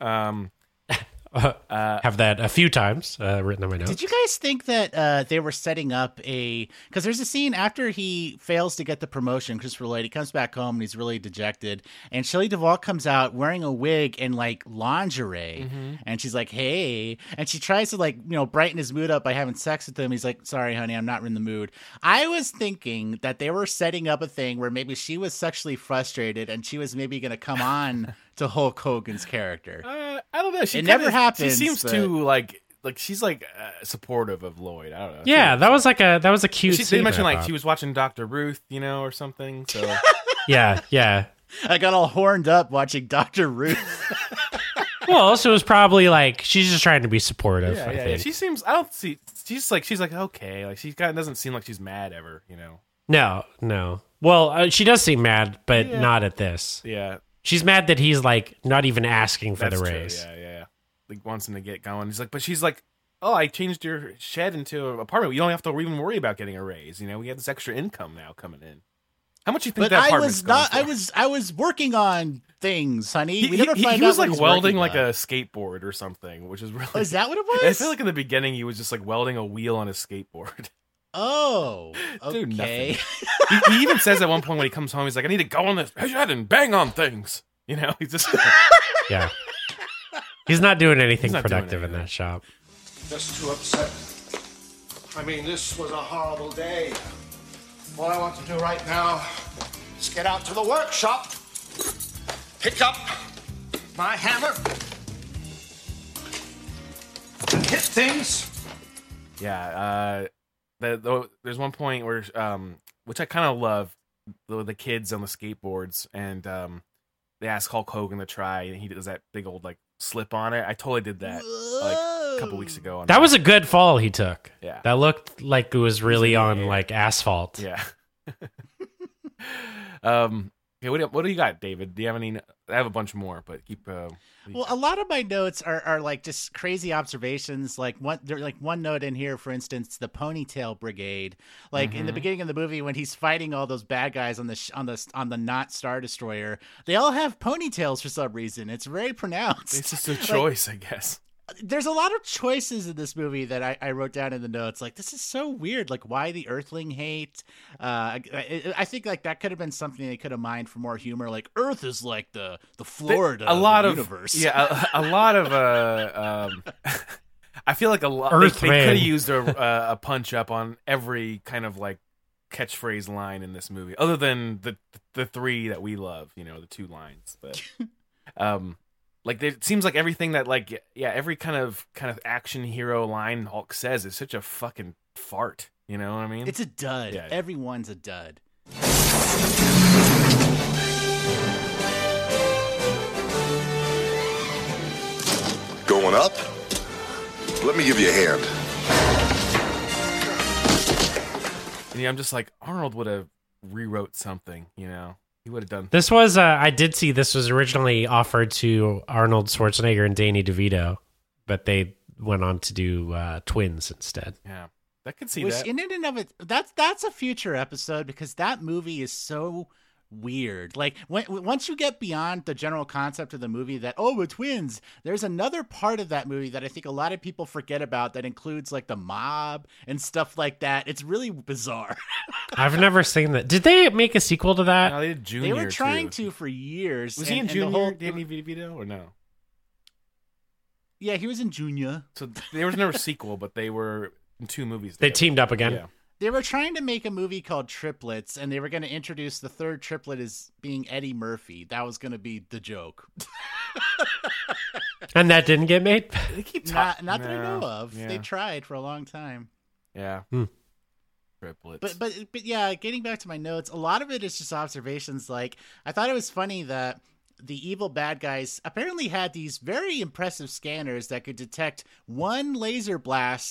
Have that a few times written on my notes. Did you guys think that they were setting up because there's a scene after he fails to get the promotion, Christopher Lloyd, he comes back home and he's really dejected, and Shelley Duvall comes out wearing a wig and like lingerie, and she's like, hey, and she tries to like, brighten his mood up by having sex with him. He's like, sorry, honey, I'm not in the mood. I was thinking that they were setting up a thing where maybe she was sexually frustrated and she was maybe going to come on to Hulk Hogan's character. I don't know. It never happens. She seems too like she's like supportive of Lloyd. I don't know. Yeah, that was a cute scene. They mentioned like she was watching Dr. Ruth, or something. So yeah. I got all horned up watching Dr. Ruth. Well, also it was probably like she's just trying to be supportive. I Yeah. think. She seems. I don't see. She's like okay. Like she doesn't seem like she's mad ever. No. Well, she does seem mad, but not at this. Yeah. She's mad that he's like not even asking for That's the true. raise. Yeah. Like wants him to get going. He's like, but she's like, oh, I changed your shed into an apartment. You don't have to even worry about getting a raise. We have this extra income now coming in. How much do you think that apartment's going for? I was working on things, honey. We never find out he was what like he's welding working like on. a skateboard or something, which is really. Oh, is that what it was? I feel like in the beginning he was just like welding a wheel on a skateboard. Oh, okay. Dude, nothing. he even says at one point when he comes home, he's like, I need to go on this shed and bang on things. He's just Yeah. He's not doing anything not doing productive in that shop. Just too upset. I mean, this was a horrible day. All I want to do right now is get out to the workshop, pick up my hammer, and hit things. Yeah. There's one point where, which I kind of love, the kids on the skateboards, and they ask Hulk Hogan to try, and he does that big old like slip on it. I totally did that like a couple weeks ago. That was a good fall he took. Yeah. That looked like it was really on like asphalt. Yeah. Okay, what do you got, David? Do you have any? I have a bunch more, but keep. Well, a lot of my notes are like just crazy observations. Like one note in here, for instance, the Ponytail Brigade. Like in the beginning of the movie, when he's fighting all those bad guys on the not Star Destroyer, they all have ponytails for some reason. It's very pronounced. It's just a choice, I guess. There's a lot of choices in this movie that I wrote down in the notes. Like, this is so weird. Like, why the Earthling hate? I think like that could have been something they could have mined for more humor. Like, Earth is like the Florida of the universe. Yeah, a lot of. I feel like a lot. They could have used a punch up on every kind of like catchphrase line in this movie, other than the three that we love. The two lines, but. Like it seems like everything that every kind of action hero line Hulk says is such a fucking fart. You know what I mean? It's a dud. Yeah. Everyone's a dud. Going up? Let me give you a hand. And I'm just like, Arnold would have rewrote something. He would have done. This was, I did see this was originally offered to Arnold Schwarzenegger and Danny DeVito, but they went on to do Twins instead. Yeah, I could see Which, that. in and of it, that's a future episode because that movie is so weird. Like once you get beyond the general concept of the movie that we're twins, there's another part of that movie that I think a lot of people forget about that includes like the mob and stuff like that. It's really bizarre. I've never seen that. Did they make a sequel to that? No, they did Junior. They were trying too. to for years. Was he in Junior, Danny DeVito, or no? Yeah, he was in Junior. So there was never a sequel, but they were in two movies. They teamed up again. Yeah. They were trying to make a movie called Triplets, and they were going to introduce the third triplet as being Eddie Murphy. That was going to be the joke. And that didn't get made? They keep not that I know of. Yeah. They tried for a long time. Yeah. Triplets. But yeah, getting back to my notes, a lot of it is just observations. Like, I thought it was funny that the evil bad guys apparently had these very impressive scanners that could detect one laser blast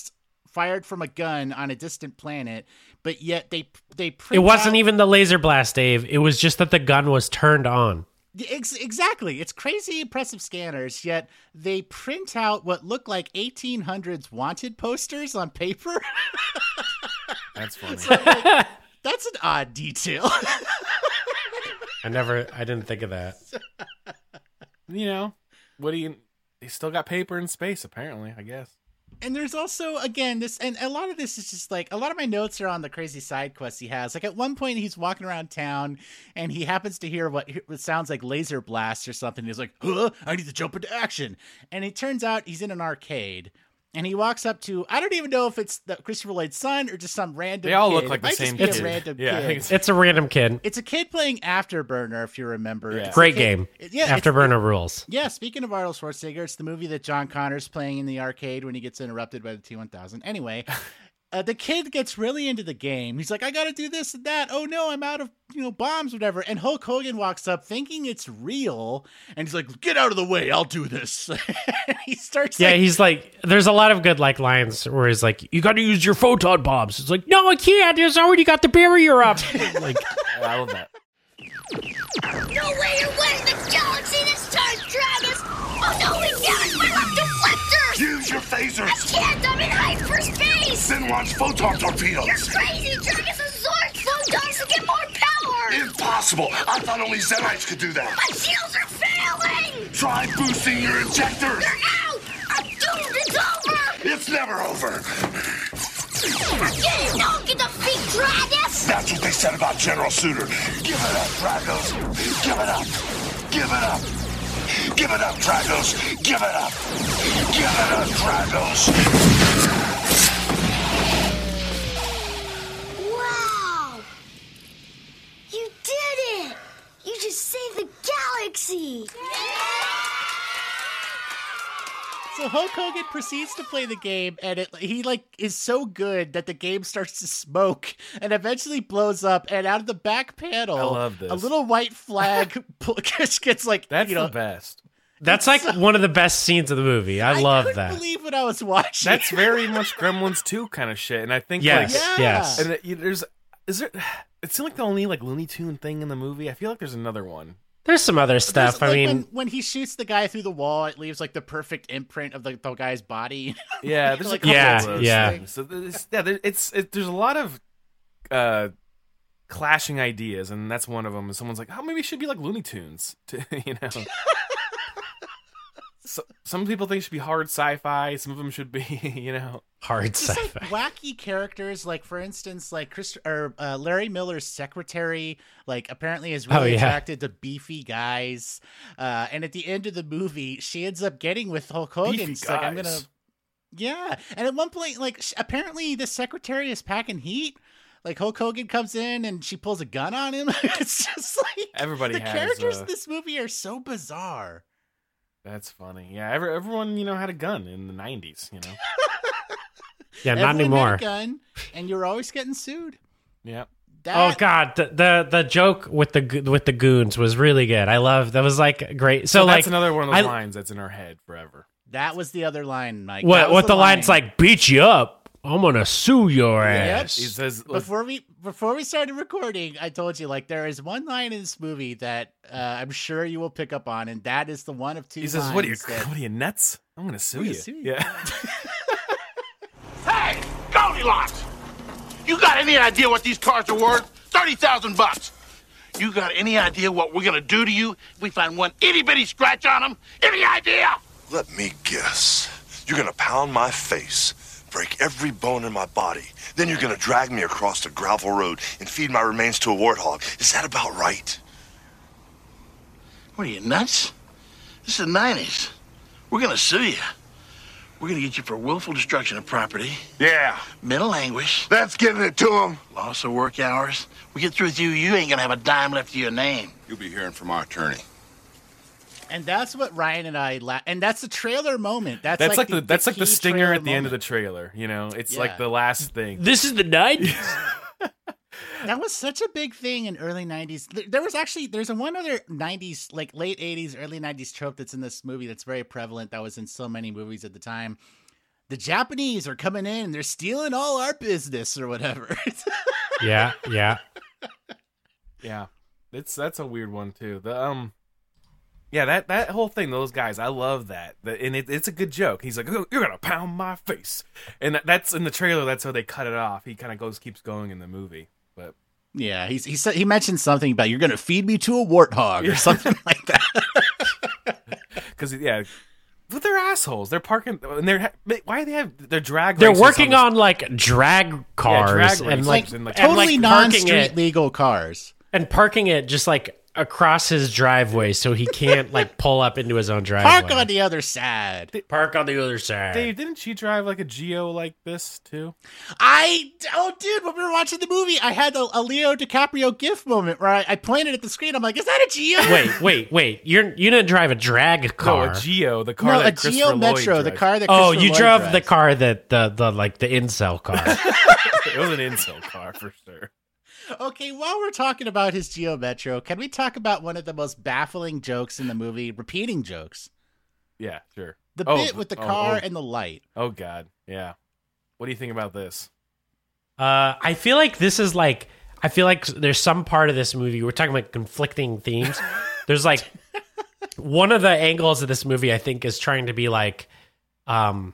fired from a gun on a distant planet, but yet they print It wasn't out... even the laser blast, Dave. It was just that the gun was turned on. Exactly. It's crazy impressive scanners, yet they print out what look like 1800s wanted posters on paper. That's funny. So, like, that's an odd detail. I didn't think of that. You know, they still got paper in space, apparently, I guess. And there's also, again, this, and a lot of this is just like, a lot of my notes are on the crazy side quests he has. Like at one point he's walking around town and he happens to hear what sounds like laser blasts or something. He's like, I need to jump into action. And it turns out he's in an arcade. And he walks up to, I don't even know if it's the Christopher Lloyd's son or just some random kid. They all look like the same kid. A random yeah, kid. It's a random kid. It's a kid playing Afterburner, if you remember. Yeah. Great game. Yeah, Afterburner rules. Yeah, speaking of Arnold Schwarzenegger, it's the movie that John Connor's playing in the arcade when he gets interrupted by the T-1000. Anyway, the kid gets really into the game. He's like, I got to do this and that. Oh no, I'm out of bombs, whatever. And Hulk Hogan walks up thinking it's real, and he's like, get out of the way, I'll do this. He starts. Yeah, he's like, there's a lot of good like lines where he's like, you got to use your photon bombs. It's like, no, I can't. It's already got the barrier up. Like, I love that. No way you're winning the galaxy this time, Travis! Oh no, we can't! We're on deflectors! Use your phasers! I can't! I'm in hyperspace! Then launch photon torpedoes! You're crazy! Dragus absorbs photons to get more power! Impossible! I thought only Zenites could do that! My shields are failing! Try boosting your injectors! They're out! I'm doomed! It's over! It's never over! You don't get to defeat Dragus! That's what they said about General Suter. Give it up, Dragos! Give it up! Give it up! Give it up, Dragos! Give it up! Give it up, Dragos! Wow! You did it! You just saved the galaxy! So Hulk Hogan proceeds to play the game, and he is so good that the game starts to smoke and eventually blows up. And out of the back panel, I love this. A little white flag gets like that's the best. That's like one of the best scenes of the movie. I love that. I couldn't believe what I was watching. That's very much Gremlins 2 kind of shit, and I think yes. And it seems like the only like Looney Tune thing in the movie. I feel like there's another one. There's some other stuff. I mean, when he shoots the guy through the wall, it leaves like the perfect imprint of the guy's body. Yeah, there's like a couple of those things. So there's a lot of clashing ideas, and that's one of them. Someone's like, "Oh, maybe it should be like Looney Tunes," So, some people think it should be hard sci-fi. Some of them should be, hard just sci-fi. Like wacky characters, like for instance, like Larry Miller's secretary, like apparently is really attracted to beefy guys. And at the end of the movie, she ends up getting with Hulk Hogan. She's like, I'm gonna, yeah. And at one point, like apparently the secretary is packing heat. Like Hulk Hogan comes in and she pulls a gun on him. It's just like everybody. The characters in this movie are so bizarre. That's funny. Yeah, everyone had a gun in the 90s. Yeah, not anymore. Had a gun, and you're always getting sued. Yeah. Oh God, the joke with the goons was really good. I love that. Was like great. So that's like another one of those lines that's in our head forever. That was the other line, Mike. What the line's like? Beat you up. I'm gonna sue your ass. He says before we started recording, I told you like there is one line in this movie that I'm sure you will pick up on, and that is the one of two. He says, "What are you nuts? I'm gonna sue you." Yeah. Hey, Goldilocks! You got any idea what these cars are worth? $30,000. You got any idea what we're gonna do to you if we find one itty bitty scratch on them? Any idea? Let me guess. You're gonna pound my face, break every bone in my body. Then you're gonna drag me across the gravel road and feed my remains to a warthog. Is that about right? What are you, nuts? This is the 90s. We're gonna sue you. We're gonna get you for willful destruction of property. Yeah. Mental anguish. That's getting it to him. Loss of work hours. We get through with you, you ain't gonna have a dime left to your name. You'll be hearing from our attorney. And that's what Ryan and I and that's the trailer moment. That's like the the stinger at the moment. end of the trailer. It's like the last thing. This is the 90s. That was such a big thing in early 90s. There's one other 90s, like late 80s, early 90s trope that's in this movie that's very prevalent. That was in so many movies at the time. the Japanese are coming in and they're stealing all our business or whatever. Yeah. Yeah. That's a weird one too. Yeah, that whole thing, those guys, I love that. And it's a good joke. He's like, "Oh, you're gonna pound my face," and that's in the trailer. That's how they cut it off. He kind of keeps going in the movie, but yeah, he mentioned something about you're gonna feed me to a warthog or something like that. Because but they're assholes. They're parking, and why do they have their drag? They're races working on like drag cars drag and races like totally and, like, parking non-street it- legal cars. and parking it just like across his driveway so he can't like pull up into his own driveway. Park on the other side. Park on the other side. Dave, didn't she drive like a Geo like this too? Dude, when we were watching the movie, I had a Leo DiCaprio GIF moment where I pointed at the screen. I'm like, is that a Geo? Wait. You didn't drive a drag car. No, a Geo, the car No, that a Christopher Geo Lloyd Metro, the drives. car that Oh, Christopher you Lloyd drove drives. the car that the like the incel car. It was an incel car for sure. Okay, while we're talking about his Geo Metro, can we talk about one of the most baffling jokes in the movie? Repeating jokes. Yeah, sure. The bit with the car and the light. Oh God, yeah. What do you think about this? I feel like there's some part of this movie, we're talking about conflicting themes. There's like one of the angles of this movie I think is trying to be like the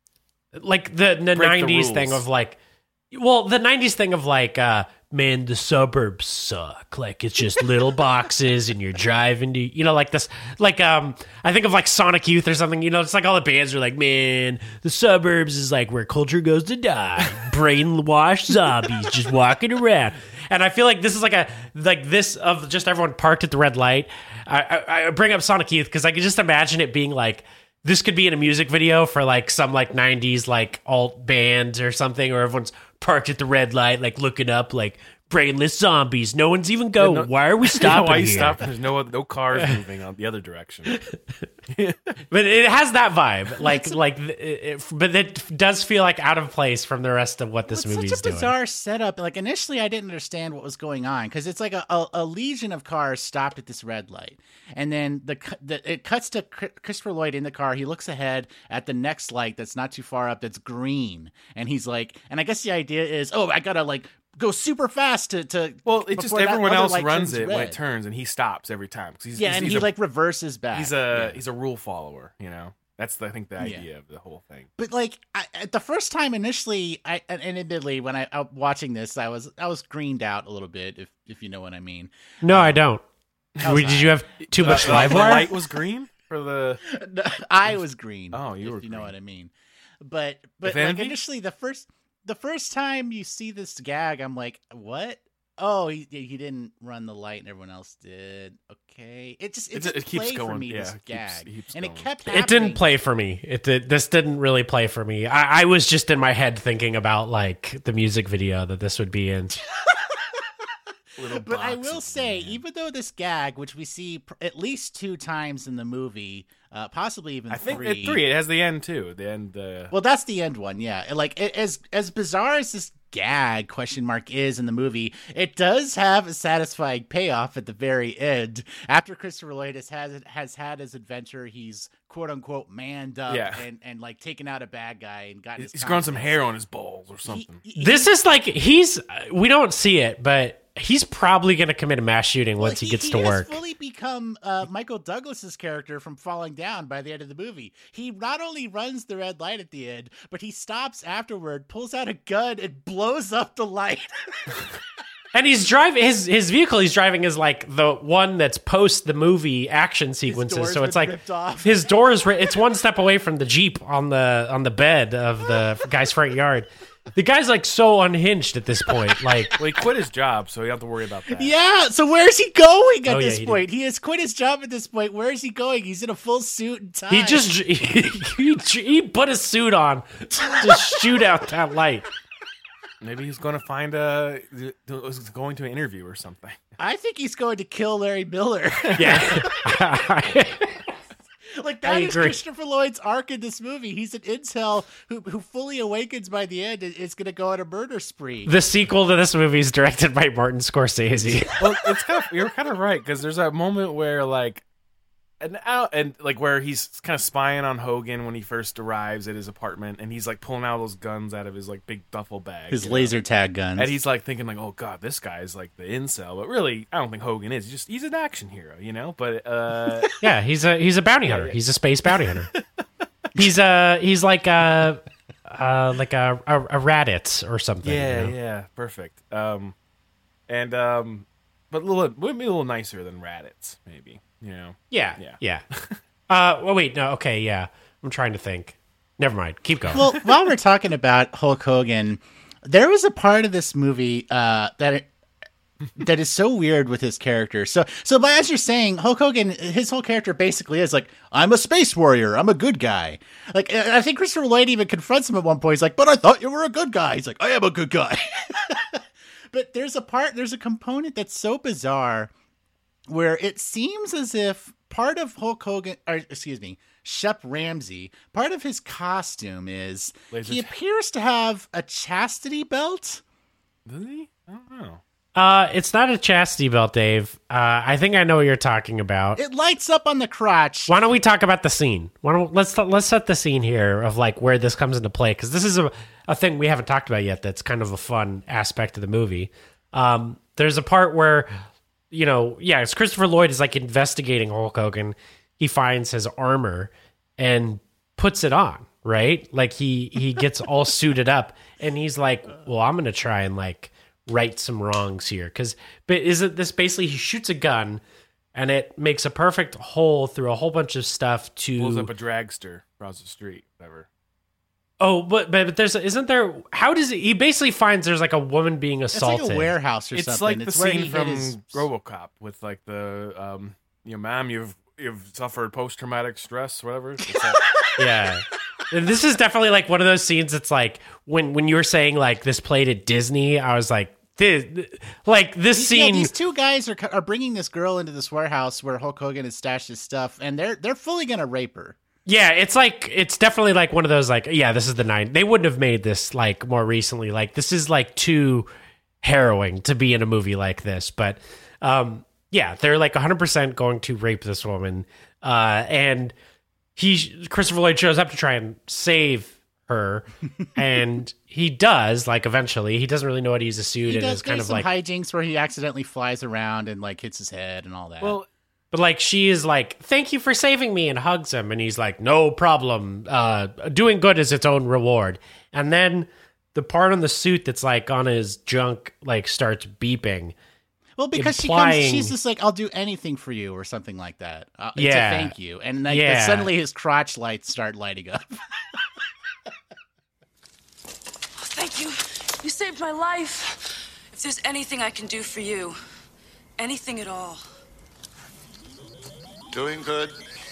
90s thing of like, well, the 90s thing of like, man, the suburbs suck. Like, it's just little boxes and you're driving to, like this, like, I think of like Sonic Youth or something, it's like all the bands are like, man, the suburbs is like where culture goes to die. Brainwashed zombies just walking around. And I feel like this is like this of just everyone parked at the red light. I bring up Sonic Youth because I can just imagine it being like, this could be in a music video for like some like 90s like alt band or something, or everyone's parked at the red light, like looking up, like brainless zombies. No one's even going. Why are we stopping? Why are you here? stopping? There's no cars moving on the other direction. But it has that vibe, but it does feel like out of place from the rest of what this movie's Such a doing. bizarre setup. Like initially, I didn't understand what was going on because it's like a legion of cars stopped at this red light, and then it cuts to Christopher Lloyd in the car. He looks ahead at the next light that's not too far up, that's green, and he's like, and I guess the idea is, oh, I gotta like go super fast to well, it just before that everyone other else light runs turns it when red. it turns, and he stops every time. He's he like reverses back. He's a rule follower. That's I think the idea of the whole thing. But like the first time initially, and admittedly when I watching this, I was greened out a little bit, if you know what I mean. No, I don't. Did you have too much live The wire? light was green for the. No, I was green. Oh, you were. You know what I mean. But With like envy? initially, the first time you see this gag, I'm like, what? Oh, he didn't run the light, and everyone else did. Okay, it keeps play going. for me. Yeah, This it gag, keeps and going. it kept happening. It didn't play for me. This didn't really play for me. I was just in my head thinking about like the music video that this would be in. But I will say, even though this gag, which we see at least 2 times in the movie, possibly even I think 3. at 3 it has the end too. The end. Well, that's the end one, yeah. Like as bizarre as this gag question mark is in the movie, it does have a satisfying payoff at the very end. After Christopher Lloyd has had his adventure, he's quote unquote manned up and like taken out a bad guy and got his. He's growing some hair on his balls or something. This is like we don't see it, but he's probably going to commit a mass shooting once he gets to work. He has fully become Michael Douglas's character from Falling Down by the end of the movie. He not only runs the red light at the end, but he stops afterward, pulls out a gun, and blows up the light. And he's driving his vehicle. He's driving is like the one that's post the movie action sequences. So it's like ripped off. his door is. It's one step away from the Jeep on the bed of the guy's front yard. The guy's like so unhinged at this point. Like, well, he quit his job, so you don't have to worry about that. Yeah, so where's he going at Oh, yeah, this he point? He has quit his job at this point. Where is he going? He's in a full suit and tie. he just he put a suit on to shoot out that light. Maybe he's going to going to an interview or something. I think he's going to kill Larry Miller. Yeah. Like that I is agree. Christopher Lloyd's arc in this movie. He's an incel who fully awakens by the end and is going to go on a murder spree. The sequel to this movie is directed by Martin Scorsese. Well, you're kind of right, because there's a moment where like and like where he's kind of spying on Hogan when he first arrives at his apartment, and he's like pulling out those guns out of his like big duffel bag, his laser tag guns, and he's like thinking like, oh god, this guy is like the incel, but really I don't think Hogan is. He's an action hero, you know. But yeah, he's a bounty hunter. He's a space bounty hunter. he's like a Raditz or something. Yeah, you know? yeah, perfect. But maybe a little nicer than Raditz, maybe. You know? Yeah. Well, wait, no, okay, yeah. I'm trying to think. Never mind. Keep going. Well, while we're talking about Hulk Hogan, there was a part of this movie that is so weird with his character. So by as you're saying, Hulk Hogan, his whole character basically is like, I'm a space warrior. I'm a good guy. Like, I think Christopher Lloyd even confronts him at one point. He's like, but I thought you were a good guy. He's like, I am a good guy. But there's a component that's so bizarre where it seems as if part of Hulk Hogan, Shep Ramsey, part of his costume is he appears to have a chastity belt. Does he? I don't know. It's not a chastity belt, Dave. I think I know what you're talking about. It lights up on the crotch. Why don't we talk about the scene? Let's set the scene here of like where this comes into play, because this is a thing we haven't talked about yet. That's kind of a fun aspect of the movie. There's a part where, it's Christopher Lloyd is like investigating Hulk Hogan. He finds his armor and puts it on, right? Like he gets all suited up, and he's like, well, I'm going to try and like right some wrongs here. But isn't this basically he shoots a gun and it makes a perfect hole through a whole bunch of stuff to pulls up a dragster across the street, whatever. Oh, but isn't there? How does he basically finds there's like a woman being assaulted? It's like a warehouse or it's something. It's like the scene from RoboCop with like the ma'am, you've suffered post-traumatic stress, whatever. Yeah. This is definitely like one of those scenes. It's like when you were saying like this played at Disney, I was like, this scene. Yeah, these two guys are bringing this girl into this warehouse where Hulk Hogan has stashed his stuff, and they're fully gonna rape her. Yeah, it's definitely like one of those like, yeah, this is the 90s. They wouldn't have made this like more recently. Like this is like too harrowing to be in a movie like this. But yeah, they're like 100% going to rape this woman, and Christopher Lloyd shows up to try and save her, and he does. Like eventually, he doesn't really know how to use a suit, and it's kind of like hijinks where he accidentally flies around and like hits his head and all that. Well, but like she is like, "Thank you for saving me," and hugs him, and he's like, "No problem. Doing good is its own reward." And then the part on the suit that's like on his junk like starts beeping. Well, because she's just like, I'll do anything for you or something like that. It's a thank you. And like, suddenly his crotch lights start lighting up. Thank you. You saved my life. If there's anything I can do for you, anything at all. Doing good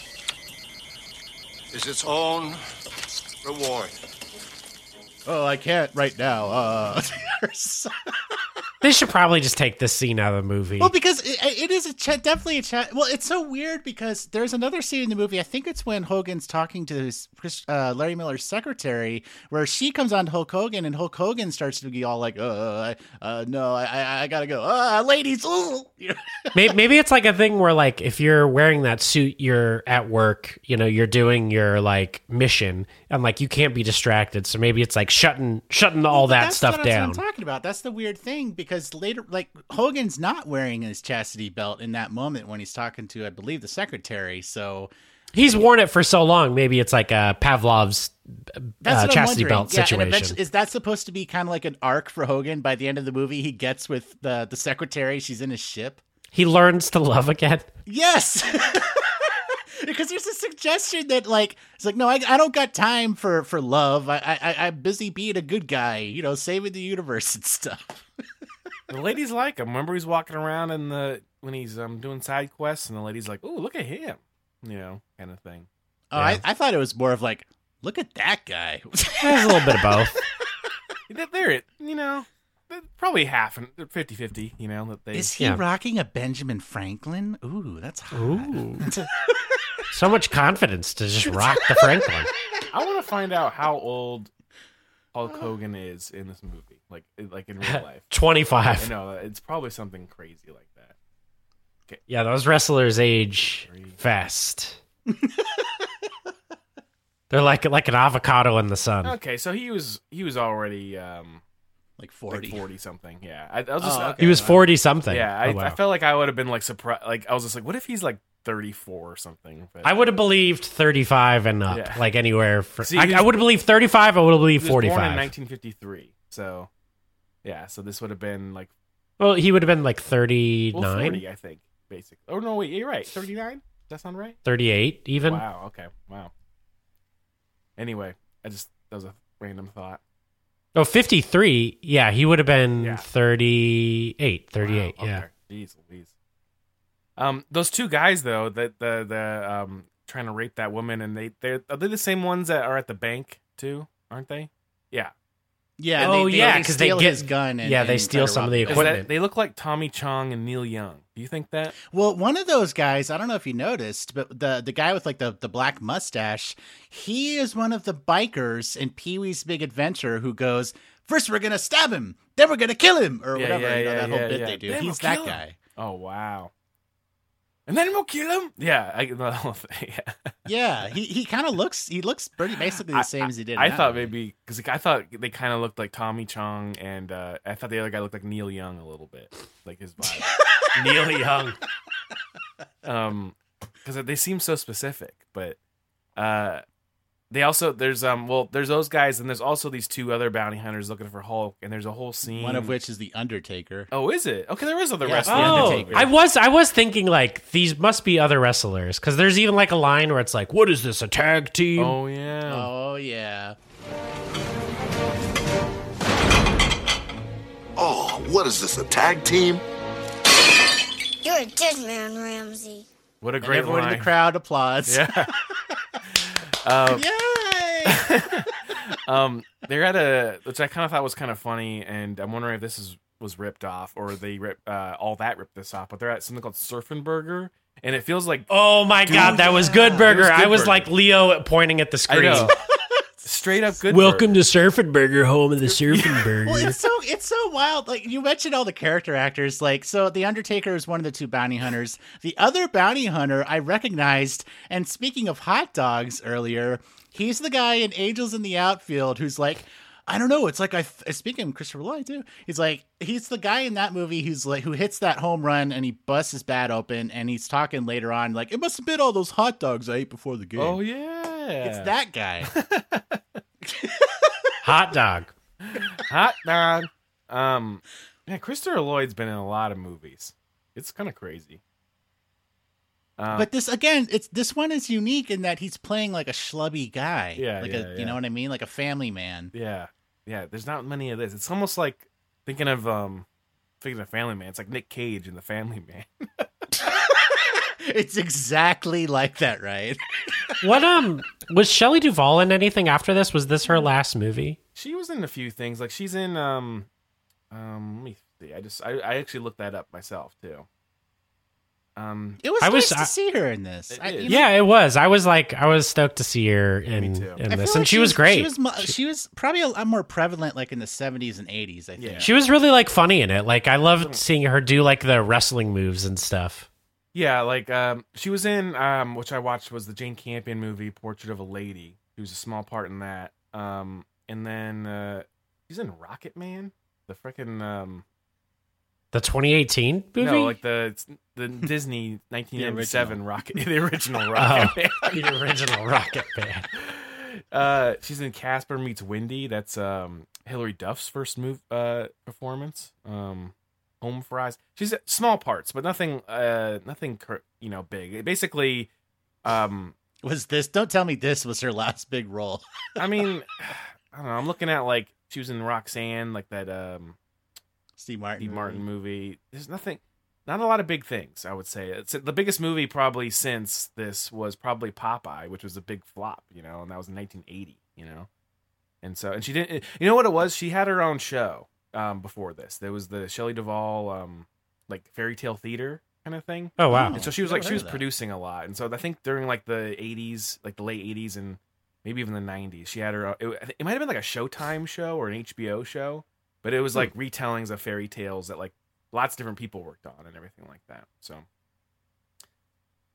is its own reward. Oh, I can't right now. They should probably just take this scene out of the movie. Well, because it is definitely a chat. Well, it's so weird because there's another scene in the movie. I think it's when Hogan's talking to his Larry Miller's secretary, where she comes on to Hulk Hogan, and Hulk Hogan starts to be all like, no, I gotta go. Ladies, Maybe it's like a thing where, like, if you're wearing that suit, you're at work, you're doing your like mission, and like you can't be distracted. So maybe it's like shutting all that stuff down. That's what I'm talking about. That's the weird thing, because later, like, Hogan's not wearing his chastity belt in that moment when he's talking to, I believe, the secretary. So he's worn it for so long. Maybe it's like a Pavlov's chastity belt situation. Is that supposed to be kind of like an arc for Hogan? By the end of the movie, he gets with the secretary. She's in his ship. He learns to love again. Yes. Because there's a suggestion that, like, it's like, no, I don't got time for love. I'm busy being a good guy, saving the universe and stuff. The ladies like him. Remember, he's walking around when he's doing side quests, and the lady's like, "Oh, look at him," kind of thing. Oh, yeah. I thought it was more of like, look at that guy. There's a little bit of both. They're probably half and 50-50. That they is he rocking a Benjamin Franklin? Ooh, that's hot. Ooh. So much confidence to just rock the Franklin. I want to find out how old Hulk Hogan is in this movie, like in real life. 25. I know it's probably something crazy like that. Yeah, those wrestlers age fast. They're like an avocado in the sun. Okay, so he was already like 40. 40 something. Yeah, I was just He was 40 something. Yeah, Oh, wow. I felt like I would have been like surprised. Like I was just like, what if he's like 34 or something? But I would have believed 35 and up, Yeah. like anywhere. See, I would have believed 35. I would have believed he was born 45. in 1953. So yeah, so this would have been like Well, he would have been like 39, 40, I think, basically. Oh no, wait, you're right. 39. Does that sound right? 38 even. Wow. Okay. Wow. Anyway, that was a random thought. Oh, 53. Yeah, he would have been Yeah. 38. 38. Wow, Yeah. okay. Jeez Louise. Those two guys though, that the trying to rape that woman, and are they the same ones that are at the bank too? Aren't they? Yeah. Yeah. Oh, yeah, because 'cause they steal get- his gun. And, yeah, they and steal try to some of rob the him. equipment. They look like Tommy Chong and Neil Young. Do you think that? Well, one of those guys, I don't know if you noticed, but the guy with like the black mustache, he is one of the bikers in Pee-wee's Big Adventure who goes, first we're going to stab him, then we're going to kill him, or whatever, that whole bit they do. Then He's we'll that kill him. guy. Oh wow. And then we'll kill him. Yeah, the whole thing. Yeah. Yeah, he kind of looks pretty basically the same as he did. in I that thought movie. maybe because I thought they kind of looked like Tommy Chong, and I thought the other guy looked like Neil Young a little bit, like his vibe. Neil Young. Because they seem so specific, but they also there's those guys, and there's also these two other bounty hunters looking for Hulk, and there's a whole scene. One of which is the Undertaker. Oh, is it? Okay, there is other Yeah, wrestlers. the Oh, Undertaker. I was thinking like these must be other wrestlers because there's even like a line where it's like, "What is this? A tag team?" Oh yeah. Oh yeah. Oh, what is this, a tag team? You're a dead man, Ramsey. What a And great everyone line. in the crowd applauds. Yeah. Yay! They're at a, which I kind of thought was kind of funny, and I'm wondering if this was ripped off or they ripped this off. But they're at something called Surfing Burger, and it feels like Oh my God, that was Good Burger. I was like Leo pointing at the I screen. know. Straight up Good Welcome Burger. to Surfing Burger, home of the Surfing Burger. Well, it's so wild. Like you mentioned all the character actors. Like so, the Undertaker is one of the two bounty hunters. The other bounty hunter I recognized. And speaking of hot dogs earlier, he's the guy in Angels in the Outfield who's like, I don't know. It's like speaking of Christopher Lloyd too. He's the guy in that movie who's like who hits that home run and he busts his bat open and he's talking later on like it must have been all those hot dogs I ate before the game. Oh yeah, It's that guy. Hot dog. Hot dog. Yeah, Christopher Lloyd's been in a lot of movies. It's kind of crazy. But this one is unique in that he's playing like a schlubby guy. Yeah, like yeah. you know what I mean? Like a family man. Yeah, yeah. There's not many of this. It's almost like thinking of Family Man. It's like Nick Cage in The Family Man. It's exactly like that, right? What was Shelley Duvall in anything after this? Was this her last movie? She was in a few things. Like she's in let me see. I actually looked that up myself too. It was nice to see her in this. Yeah, it was. I was stoked to see her in this, and she was great. She was probably a lot more prevalent, like in the 70s and 80s. I think She was really like funny in it. Like I loved seeing her do like the wrestling moves and stuff. Yeah, like she was in which I watched was the Jane Campion movie Portrait of a Lady. She was a small part in that. And then she's in Rocket Man, the freaking The 2018 movie? No, like the Disney 1997 Rocket, the original Rocket Man. The original Rocket Man. She's in Casper Meets Wendy. That's Hilary Duff's first performance. Home for Eyes. She's small parts, but nothing big. Basically, was this? Don't tell me this was her last big role. I mean, I don't know. I'm looking at like she was in Roxanne, like that Steve Martin movie. There's not a lot of big things. I would say it's the biggest movie probably since this was probably Popeye, which was a big flop, and that was in 1980, and she didn't. You know what it was? She had her own show. Before this, there was the Shelley Duvall like fairy tale theater kind of thing. Oh wow! And so she was producing a lot, and so I think during like the 80s, like the late 80s, and maybe even the 90s, she had her. It might have been like a Showtime show or an HBO show, but it was like retellings of fairy tales that like lots of different people worked on and everything like that. So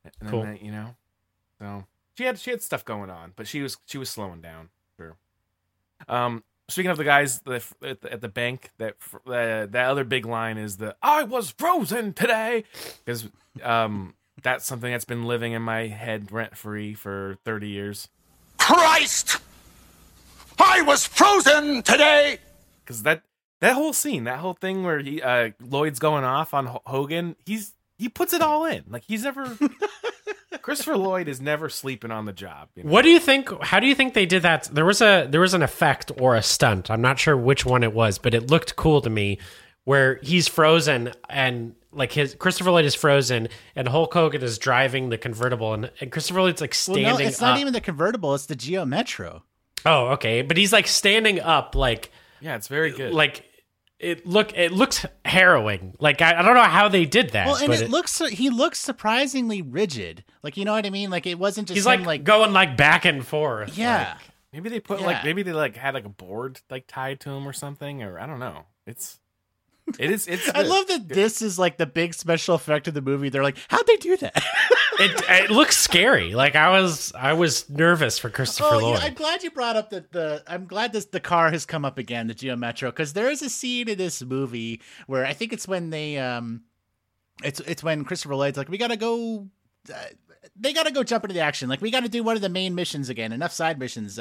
And Cool. then, you know, so she had stuff going on, but she was slowing down. Sure. Speaking of the guys at the bank, that other big line is I was frozen today, because that's something that's been living in my head rent free for 30 years. Christ! I was frozen today! Because that whole scene, that whole thing where Lloyd's going off on Hogan, he puts it all in. Like, he's never... Christopher Lloyd is never sleeping on the job. You know? What do you think? How do you think they did that? There was an effect or a stunt. I'm not sure which one it was, but it looked cool to me, where he's frozen and like Christopher Lloyd is frozen and Hulk Hogan is driving the convertible and Christopher Lloyd's like standing up. No, it's not even the convertible. It's the Geo Metro. Oh, okay. But he's like standing up, like, yeah, it's very good. Like it looks harrowing. Like I don't know how they did that. Well, and but he looks surprisingly rigid. Like, you know what I mean? Like, it wasn't just he's him, like going like back and forth. Yeah. Like, maybe they put maybe they had like a board like tied to him or something, or I don't know. It's I love that this is like the big special effect of the movie. They're like, how'd they do that? it looks scary. Like I was nervous for Christopher Lloyd. I'm glad you brought up I'm glad the car has come up again, the Geo Metro, because there is a scene in this movie where I think it's when they it's when Christopher Lloyd's like, we gotta go. They gotta go jump into the action. Like, we gotta do one of the main missions again. Enough side missions,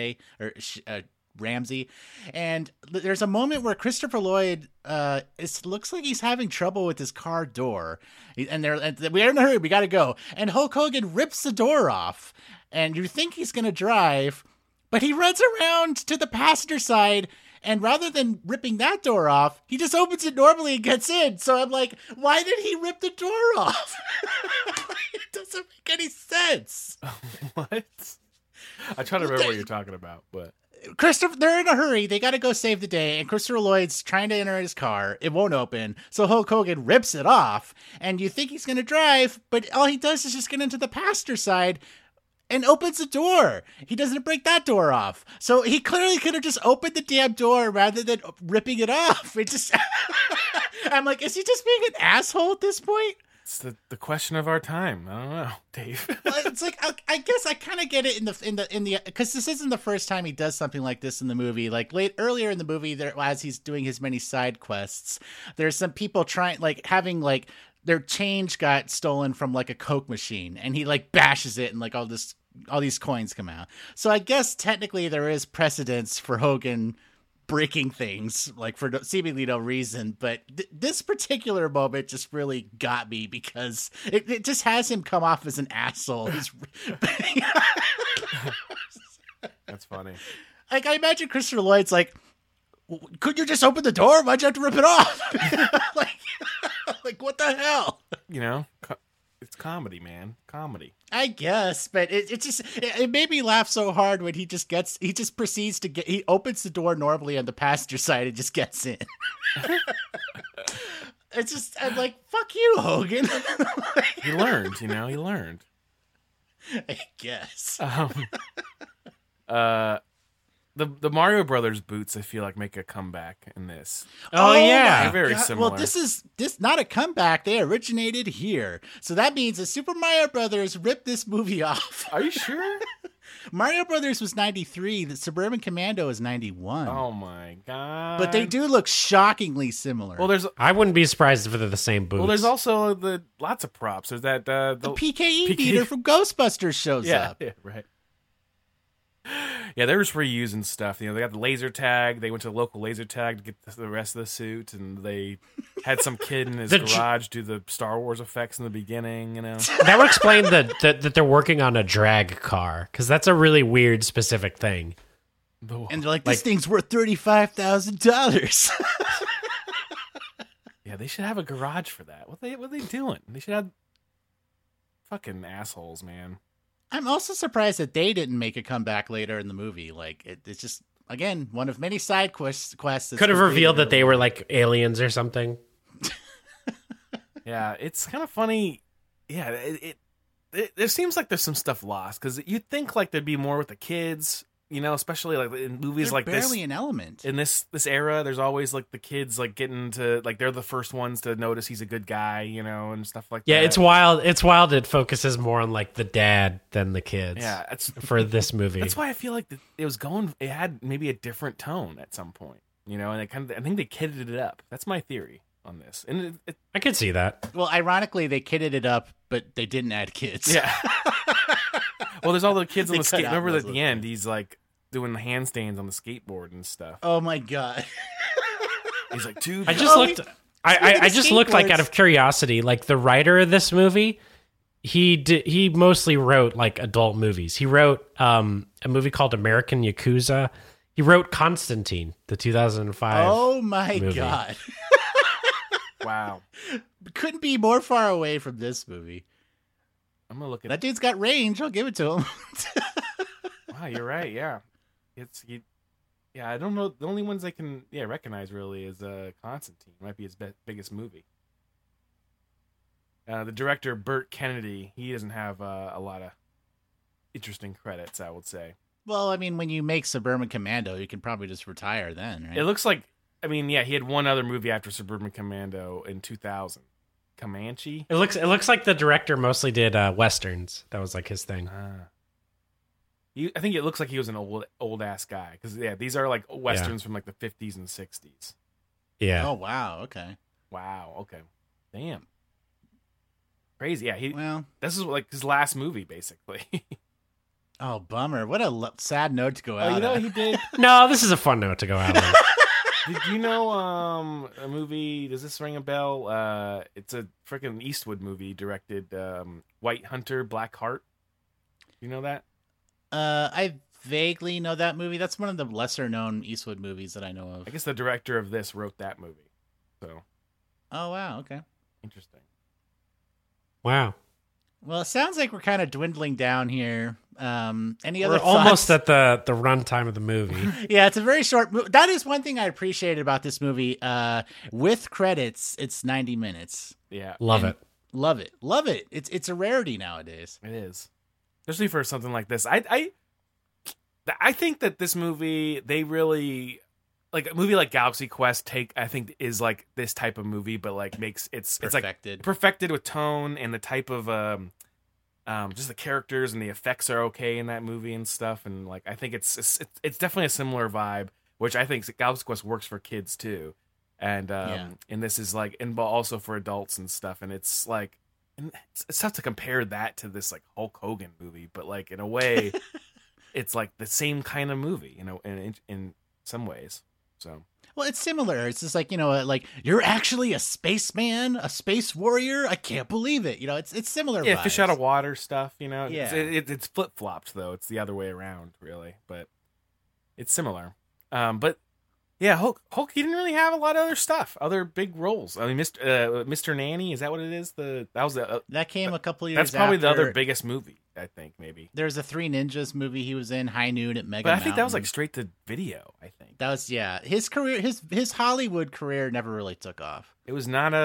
Ramsey. And there's a moment where Christopher Lloyd it looks like he's having trouble with his car door, and we're in a hurry, we gotta go, and Hulk Hogan rips the door off, and you think he's gonna drive, but he runs around to the passenger side, and rather than ripping that door off, he just opens it normally and gets in. So I'm like, why did he rip the door off? It doesn't make any sense. What? I try to remember what you're talking about, but they're in a hurry. They got to go save the day, and Christopher Lloyd's trying to enter his car. It won't open, so Hulk Hogan rips it off, and you think he's going to drive, but all he does is just get into the passenger side and opens the door. He doesn't break that door off. So he clearly could have just opened the damn door rather than ripping it off. It just I'm like, is he just being an asshole at this point? It's the question of our time. I don't know, Dave. Well, it's like, I guess I kind of get it in the because this isn't the first time he does something like this in the movie. Like earlier in the movie, there, as he's doing his many side quests, there's some people trying their change got stolen from like a Coke machine, and he like bashes it, and like all these coins come out. So I guess technically there is precedence for Hogan breaking things like for seemingly no reason, but this particular moment just really got me because it just has him come off as an asshole. That's funny. Like, I imagine Christopher Lloyd's like, could you just open the door? Why'd you have to rip it off? like what the hell? You know, it's comedy, man. Comedy. I guess, but it made me laugh so hard when he proceeds to he opens the door normally on the passenger side and just gets in. It's just, I'm like, fuck you, Hogan. He learned, he learned. I guess. The Mario Brothers boots, I feel like, make a comeback in this. Oh yeah, they're very similar. Well, this is not a comeback. They originated here, so that means that Super Mario Brothers ripped this movie off. Are you sure? Mario Brothers was 93. The Suburban Commando is 91. Oh my god! But they do look shockingly similar. Well, I wouldn't be surprised if they're the same boots. Well, there's also lots of props. There's that the PKE beater from Ghostbusters shows up. Yeah, right. Yeah, they're just reusing stuff. You know, they got the laser tag. They went to the local laser tag to get the rest of the suit, and they had some kid in his garage do the Star Wars effects in the beginning. You know, that would explain that they're working on a drag car, because that's a really weird specific thing. And they're like, this thing's worth $35,000. Yeah, they should have a garage for that. What are they doing? They should have fucking assholes, man. I'm also surprised that they didn't make a comeback later in the movie. Like, it's just, again, one of many side quests. Could have revealed that they were like aliens or something. Yeah, it's kind of funny. Yeah, it seems like there's some stuff lost, because you'd think like there'd be more with the kids, You know, especially like in movies They're like this. barely an element. In this era, there's always like the kids like getting to like they're the first ones to notice he's a good guy, you know, and stuff like Yeah, that. it's wild. It's wild. It focuses more on like the dad than the kids. Yeah, it's for this movie. That's why I feel like it had maybe a different tone at some point, you know, and I think they kidded it up. That's my theory on this, and I could see that. Well, ironically, they kidded it up, but they didn't add kids. Yeah. Well, there's all the kids on They the cut skate. out Remember most at of the end, he's like doing the handstands on the skateboard and stuff. Oh my god. He's like, dude. I just looked. I just looked like out of curiosity, like the writer of this movie. He mostly wrote like adult movies. He wrote a movie called American Yakuza. He wrote Constantine, the 2005. Oh my movie. god. Wow. Couldn't be more far away from this movie. I'm gonna look at that dude's got range. I'll give it to him. Wow, you're right. Yeah, yeah. I don't know. The only ones I can recognize really is Constantine. Might be his biggest movie. The director Burt Kennedy, he doesn't have a lot of interesting credits, I would say. Well, I mean, when you make Suburban Commando, you can probably just retire then, right? It looks like, I mean, yeah, he had one other movie after Suburban Commando in 2000. Comanche? It looks like the director mostly did westerns. That was like his thing. I think it looks like he was an old ass guy because these are like westerns from like the 50s and 60s. Yeah. Oh wow. Okay. Wow. Okay. Damn. Crazy. Yeah. Well, this is like his last movie, basically. Oh, bummer. What a sad note to go out. Oh, you know on. he did. No, this is a fun note to go out on. Did you know a movie? Does this ring a bell? It's a freaking Eastwood movie directed. White Hunter, Black Heart. You know that? I vaguely know that movie. That's one of the lesser known Eastwood movies that I know of. I guess the director of this wrote that movie. So. Oh wow. Okay. Interesting. Wow. Well, it sounds like we're kind of dwindling down here. Any other We're almost at the runtime of the movie. Yeah, it's a very short movie. That is one thing I appreciated about this movie. With credits, it's 90 minutes. Yeah. Love it. Love it. Love it. It's a rarity nowadays. It is. Especially for something like this. I think that this movie, they really like a movie like Galaxy Quest I think is like this type of movie, but like makes it's like perfected with tone and the type of just the characters and the effects are okay in that movie and stuff, and like I think it's definitely a similar vibe, which I think Galaxy Quest works for kids too, and and this is like but also for adults and stuff, and it's like it's tough to compare that to this like Hulk Hogan movie, but like in a way, it's like the same kind of movie, you know, in some ways. So. Well, it's similar. It's just like, you know, like you're actually a spaceman, a space warrior. I can't believe it. You know, it's similar. Yeah, vibes. fish out of water stuff. You know, Yeah. it's flip flopped though. It's the other way around, really. But it's similar. But yeah, Hulk. He didn't really have a lot of other stuff, other big roles. I mean, Mr. Nanny, is that what it is? That came a couple years. That's probably the after. other biggest movie. I think maybe There's a Three Ninjas movie he was in, High Noon at Mega. But I think that was Mountain. like straight to video. I think That was his career, his Hollywood career never really took off. it was not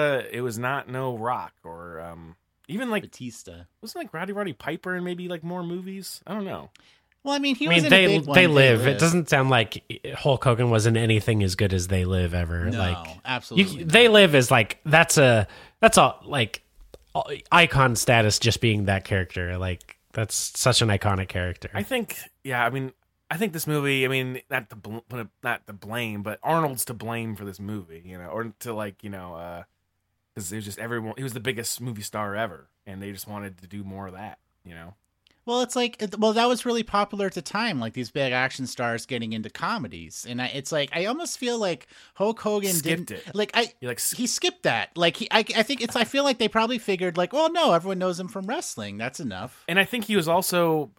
no Rock or even like Batista. Wasn't like Roddy Piper in maybe like more movies? I don't know. Well, I mean, he I was mean, in a big one. they live. It doesn't sound like Hulk Hogan was in anything as good as They Live ever. No, like absolutely. They Live is like that's a like icon status just being that character. Like that's such an iconic character. I think, yeah. I mean, I think this movie. I mean, not to blame, but Arnold's to blame for this movie. You know, or to like because it was just everyone. He was the biggest movie star ever, and they just wanted to do more of that. You know. Well, it's like, that was really popular at the time, like these big action stars getting into comedies, and it's like I almost feel like Hulk Hogan Skipped it. Like he skipped that. Like I think I feel like they probably figured like, well, no, everyone knows him from wrestling. That's enough. And I think he was also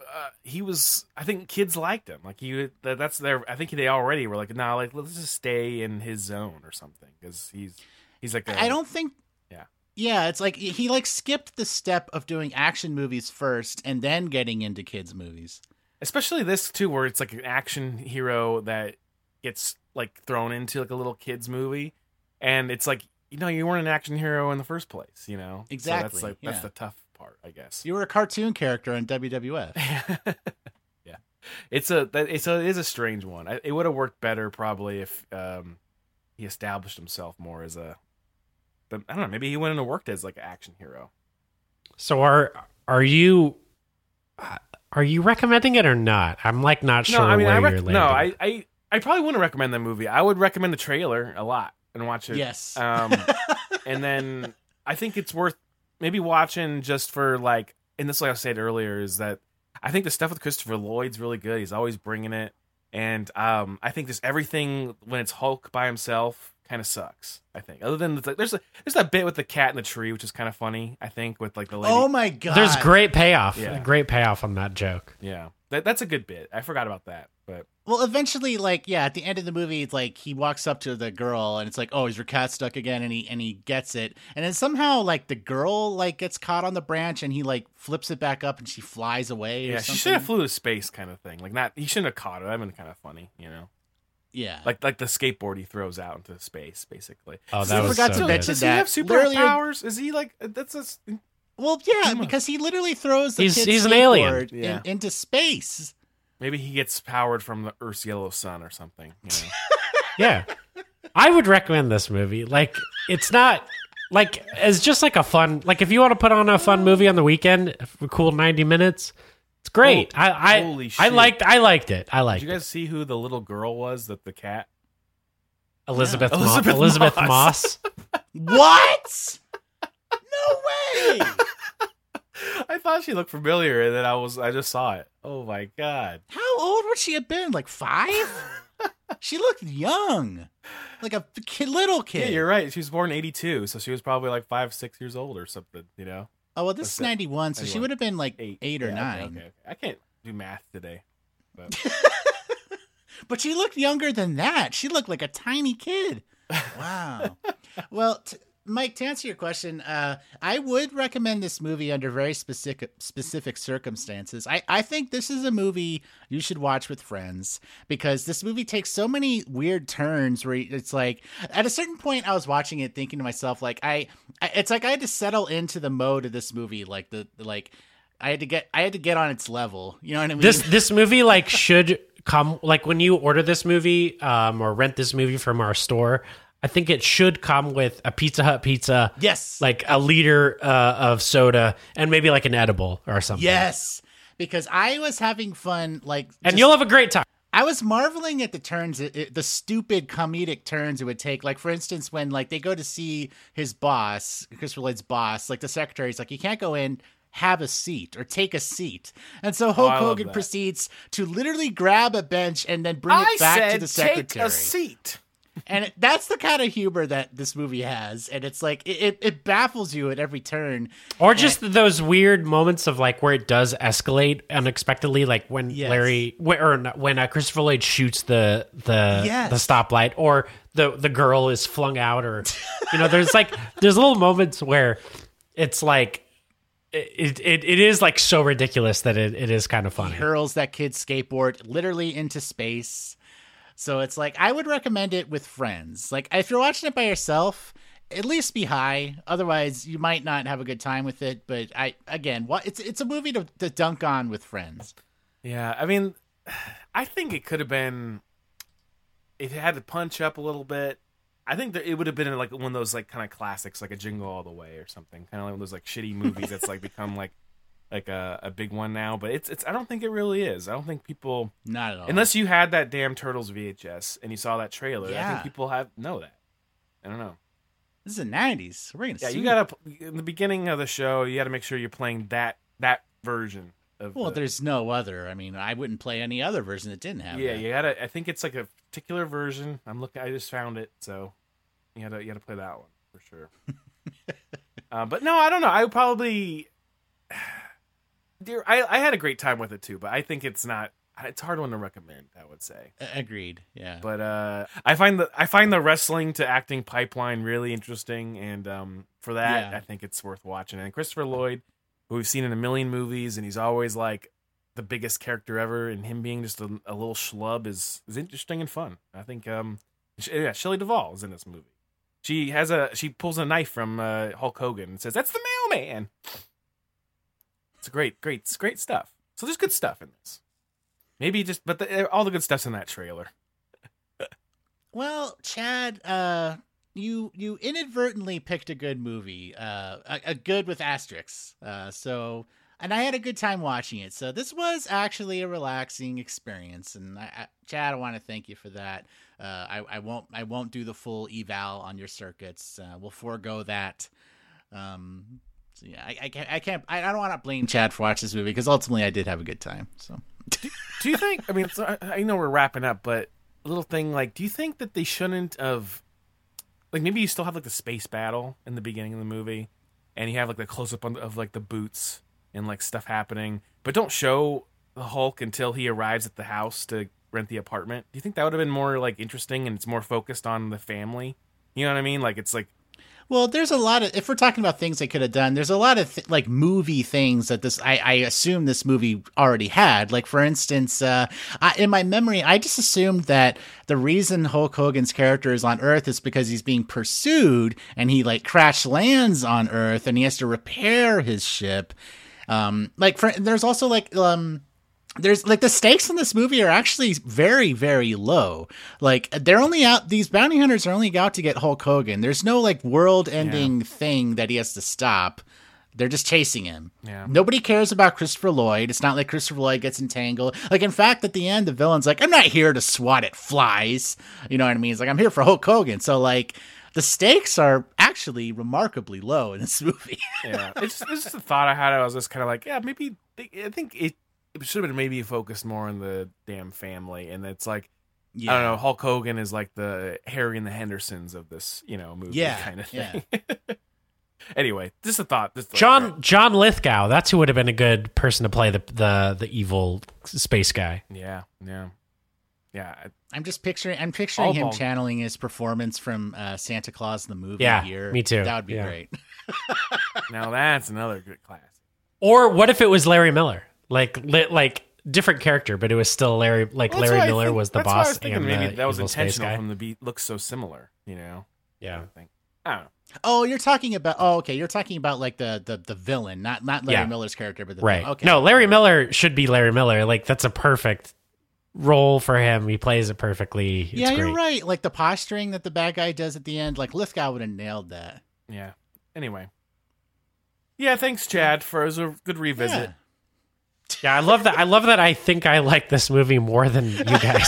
I think kids liked him. Like that's their. I think they already were like, nah, like let's just stay in his zone or something because he's like. I don't think. Yeah. Yeah, it's like he like skipped the step of doing action movies first and then getting into kids movies. Especially this too, where it's like an action hero that gets like thrown into like a little kids movie, and it's like, you know, you weren't an action hero in the first place, you know. Exactly. So that's the tough part, I guess. You were a cartoon character on WWF. Yeah. It is a strange one. It would have worked better probably if he established himself more as I don't know, maybe he went in and worked as like an action hero. So are you recommending it or not? I'm like not sure where you're landing. No, I probably wouldn't recommend that movie. I would recommend the trailer a lot and watch it. Yes. And then I think it's worth maybe watching just for like, and this like I said earlier is that I think the stuff with Christopher Lloyd's really good. He's always bringing it. And I think just everything when it's Hulk by himself kind of sucks. I think other than there's that bit with the cat in the tree, which is kind of funny. I think with like the lady. Oh my god! There's great payoff. Yeah. Great payoff on that joke. Yeah, that's a good bit. I forgot about that, but well, eventually, like at the end of the movie, it's like he walks up to the girl and it's like, oh, is your cat stuck again? And he gets it, and then somehow like the girl like gets caught on the branch and he like flips it back up and she flies away. Yeah, or something. she should have flew to space, kind of thing. Like he shouldn't have caught her. That'd been kind of funny, you know. Yeah, like the skateboard he throws out into space, basically. Oh, that was forgot so to mention Does that. he have superpowers? Is he like that's a? Well, yeah, because he literally throws the kid's he's an alien. skateboard into space. Maybe he gets powered from the Earth's yellow sun or something. You know? Yeah, I would recommend this movie. Like, it's not like it's just like a fun. Like, if you want to put on a fun movie on the weekend, a cool 90 minutes. It's great. Holy shit. I liked it. Did you guys see who the little girl was that the cat? Elizabeth Moss. What? No way. I thought she looked familiar, and then I just saw it. Oh my god! How old would she have been? Like 5? She looked young, like a little kid. Yeah, you're right. She was born in '82, so she was probably like 5-6 years old or something. You know. Oh well, this is 91, so she would have been like 8 or 9. Okay. I can't do math today, but but she looked younger than that. She looked like a tiny kid. Wow. Well, Mike, to answer your question, I would recommend this movie under very specific circumstances. I think this is a movie you should watch with friends because this movie takes so many weird turns where it's like at a certain point I was watching it thinking to myself like it's like I had to settle into the mode of this movie I had to get on its level. You know what I mean? This movie like should come like when you order this movie or rent this movie from our store. I think it should come with a Pizza Hut pizza. Yes. Like a liter of soda and maybe like an edible or something. Yes. Because I was having fun, and you'll have a great time. I was marveling at the turns, the stupid comedic turns it would take. Like, for instance, when like they go to see his boss, Christopher Lloyd's boss, like the secretary's like, you can't go in, have a seat or take a seat. And so Hulk Hogan proceeds to literally grab a bench and then bring it back to the secretary. Take a seat. And that's the kind of humor that this movie has. And it's like, it baffles you at every turn. Or just those weird moments of like where it does escalate unexpectedly, like when when Christopher Lloyd shoots the stoplight or the girl is flung out or, there's little moments where it's like, it is like so ridiculous that it is kind of funny. He hurls that kid's skateboard literally into space. So it's like, I would recommend it with friends. Like, if you're watching it by yourself, at least be high. Otherwise, you might not have a good time with it. But it's a movie to dunk on with friends. Yeah, I mean, I think it could have been, if it had to punch up a little bit, I think that it would have been like one of those like kind of classics, like a Jingle All the Way or something. Kind of like one of those like shitty movies that's like become like a big one now, but it's I don't think it really is. I don't think people, not at all, unless you had that damn Turtles VHS and you saw that trailer. Yeah. I think people know that. I don't know. This is the 90s. We're gonna see. You gotta in the beginning of the show. You got to make sure you're playing that version of. Well, there's no other. I mean, I wouldn't play any other version that didn't have. Yeah, that. you gotta. I think it's like a particular version. I'm looking. I just found it, so you gotta play that one for sure. But no, I don't know. I would probably. I had a great time with it too, but I think it's not. It's a hard one to recommend, I would say. Agreed. Yeah. But I find the wrestling to acting pipeline really interesting, and for that, I think it's worth watching. And Christopher Lloyd, who we've seen in a million movies, and he's always like the biggest character ever, and him being just a little schlub is interesting and fun. I think Shelley Duvall is in this movie. She pulls a knife from Hulk Hogan and says, "That's the mailman." It's great stuff. So there's good stuff in this. Maybe just, but all the good stuff's in that trailer. Well, Chad, you inadvertently picked a good movie, a good with asterisks. And I had a good time watching it. So this was actually a relaxing experience, and Chad, I want to thank you for that. I won't do the full eval on your circuits. We'll forego that. So yeah, I don't want to blame Chad for watching this movie because ultimately I did have a good time. So, do you think? I mean, I know we're wrapping up, but a little thing like, do you think that they shouldn't have, like, maybe you still have like the space battle in the beginning of the movie, and you have like the close up of like the boots and like stuff happening, but don't show the Hulk until he arrives at the house to rent the apartment? Do you think that would have been more like interesting and it's more focused on the family? You know what I mean? Like it's like. Well, there's a lot of, if we're talking about things they could have done, there's a lot of like movie things that I assume this movie already had. Like, for instance, in my memory, I just assumed that the reason Hulk Hogan's character is on Earth is because he's being pursued and he like crash lands on Earth and he has to repair his ship. There's also there's like the stakes in this movie are actually very, very low. Like they're only out, these bounty hunters are only out to get Hulk Hogan. There's no like world ending thing that he has to stop. They're just chasing him. Yeah. Nobody cares about Christopher Lloyd. It's not like Christopher Lloyd gets entangled. Like, in fact, at the end, the villain's like, I'm not here to swat at flies. You know what I mean? It's like, I'm here for Hulk Hogan. So like the stakes are actually remarkably low in this movie. Yeah. It's just a thought I had. I was just kind of like, yeah, maybe I think it should have been maybe focused more on the damn family, and it's like, I don't know, Hulk Hogan is like the Harry and the Hendersons of this, movie kind of thing. Yeah. Anyway, just a thought. John Lithgow, that's who would have been a good person to play the evil space guy. Yeah. I'm picturing him channeling his performance from Santa Claus in the movie. Yeah, me too. That would be great. Now that's another good class. Or what if it was Larry Miller? Like different character, but it was still Larry. Like Larry Miller was the boss, and maybe that was intentional guy. from the beat. Looks so similar, Yeah. I don't know. Oh, you're talking about. Oh, okay. You're talking about like the villain, not Larry Miller's character, but the right. villain. Okay. No, Larry Miller should be Larry Miller. Like that's a perfect role for him. He plays it perfectly. It's great. You're right. Like the posturing that the bad guy does at the end, like Lithgow would have nailed that. Yeah. Anyway. Yeah. Thanks, Chad, for a good revisit. Yeah, I love that. I think I like this movie more than you guys.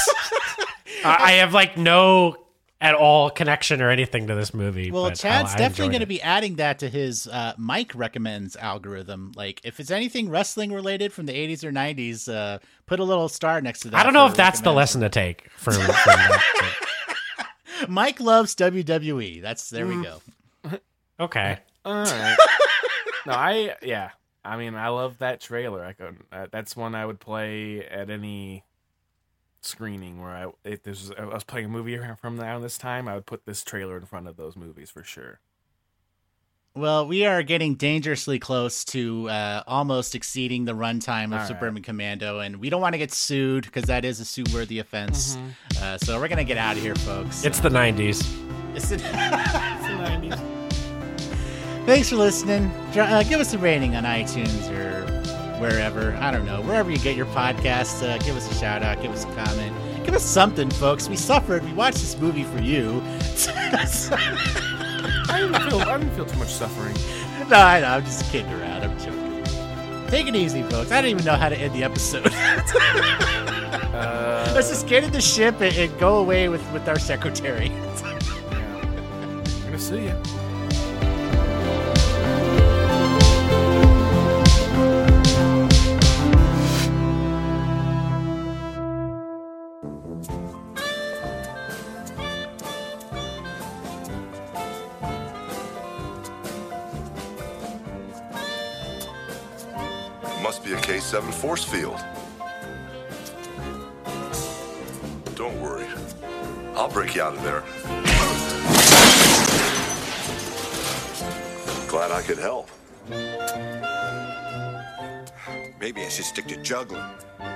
I have like no at all connection or anything to this movie. Well, but Chad's I definitely going to it. be adding that to his Mike recommends algorithm. Like, if it's anything wrestling related from the 80s or 90s, put a little star next to that. I don't know if that's the lesson to take from that. Mike loves WWE. There we go. Okay. All right. No, I mean, I love that trailer. That's one I would play at any screening where I was playing a movie from around this time. I would put this trailer in front of those movies for sure. Well, we are getting dangerously close to almost exceeding the runtime of Suburban Commando, and we don't want to get sued because that is a sue-worthy offense. Mm-hmm. So we're gonna get out of here, folks. It's the 90s. It's the 90s. Thanks for listening. Give us a rating on iTunes or wherever. I don't know. Wherever you get your podcasts, give us a shout out. Give us a comment. Give us something, folks. We suffered. We watched this movie for you. I didn't feel too much suffering. No, I know. I'm just kidding around. I'm joking. Take it easy, folks. I don't even know how to end the episode. Let's just get in the ship and go away with our secretary. I'm going to see you. Must be a K7 force field. Don't worry. I'll break you out of there. Glad I could help. Maybe I should stick to juggling.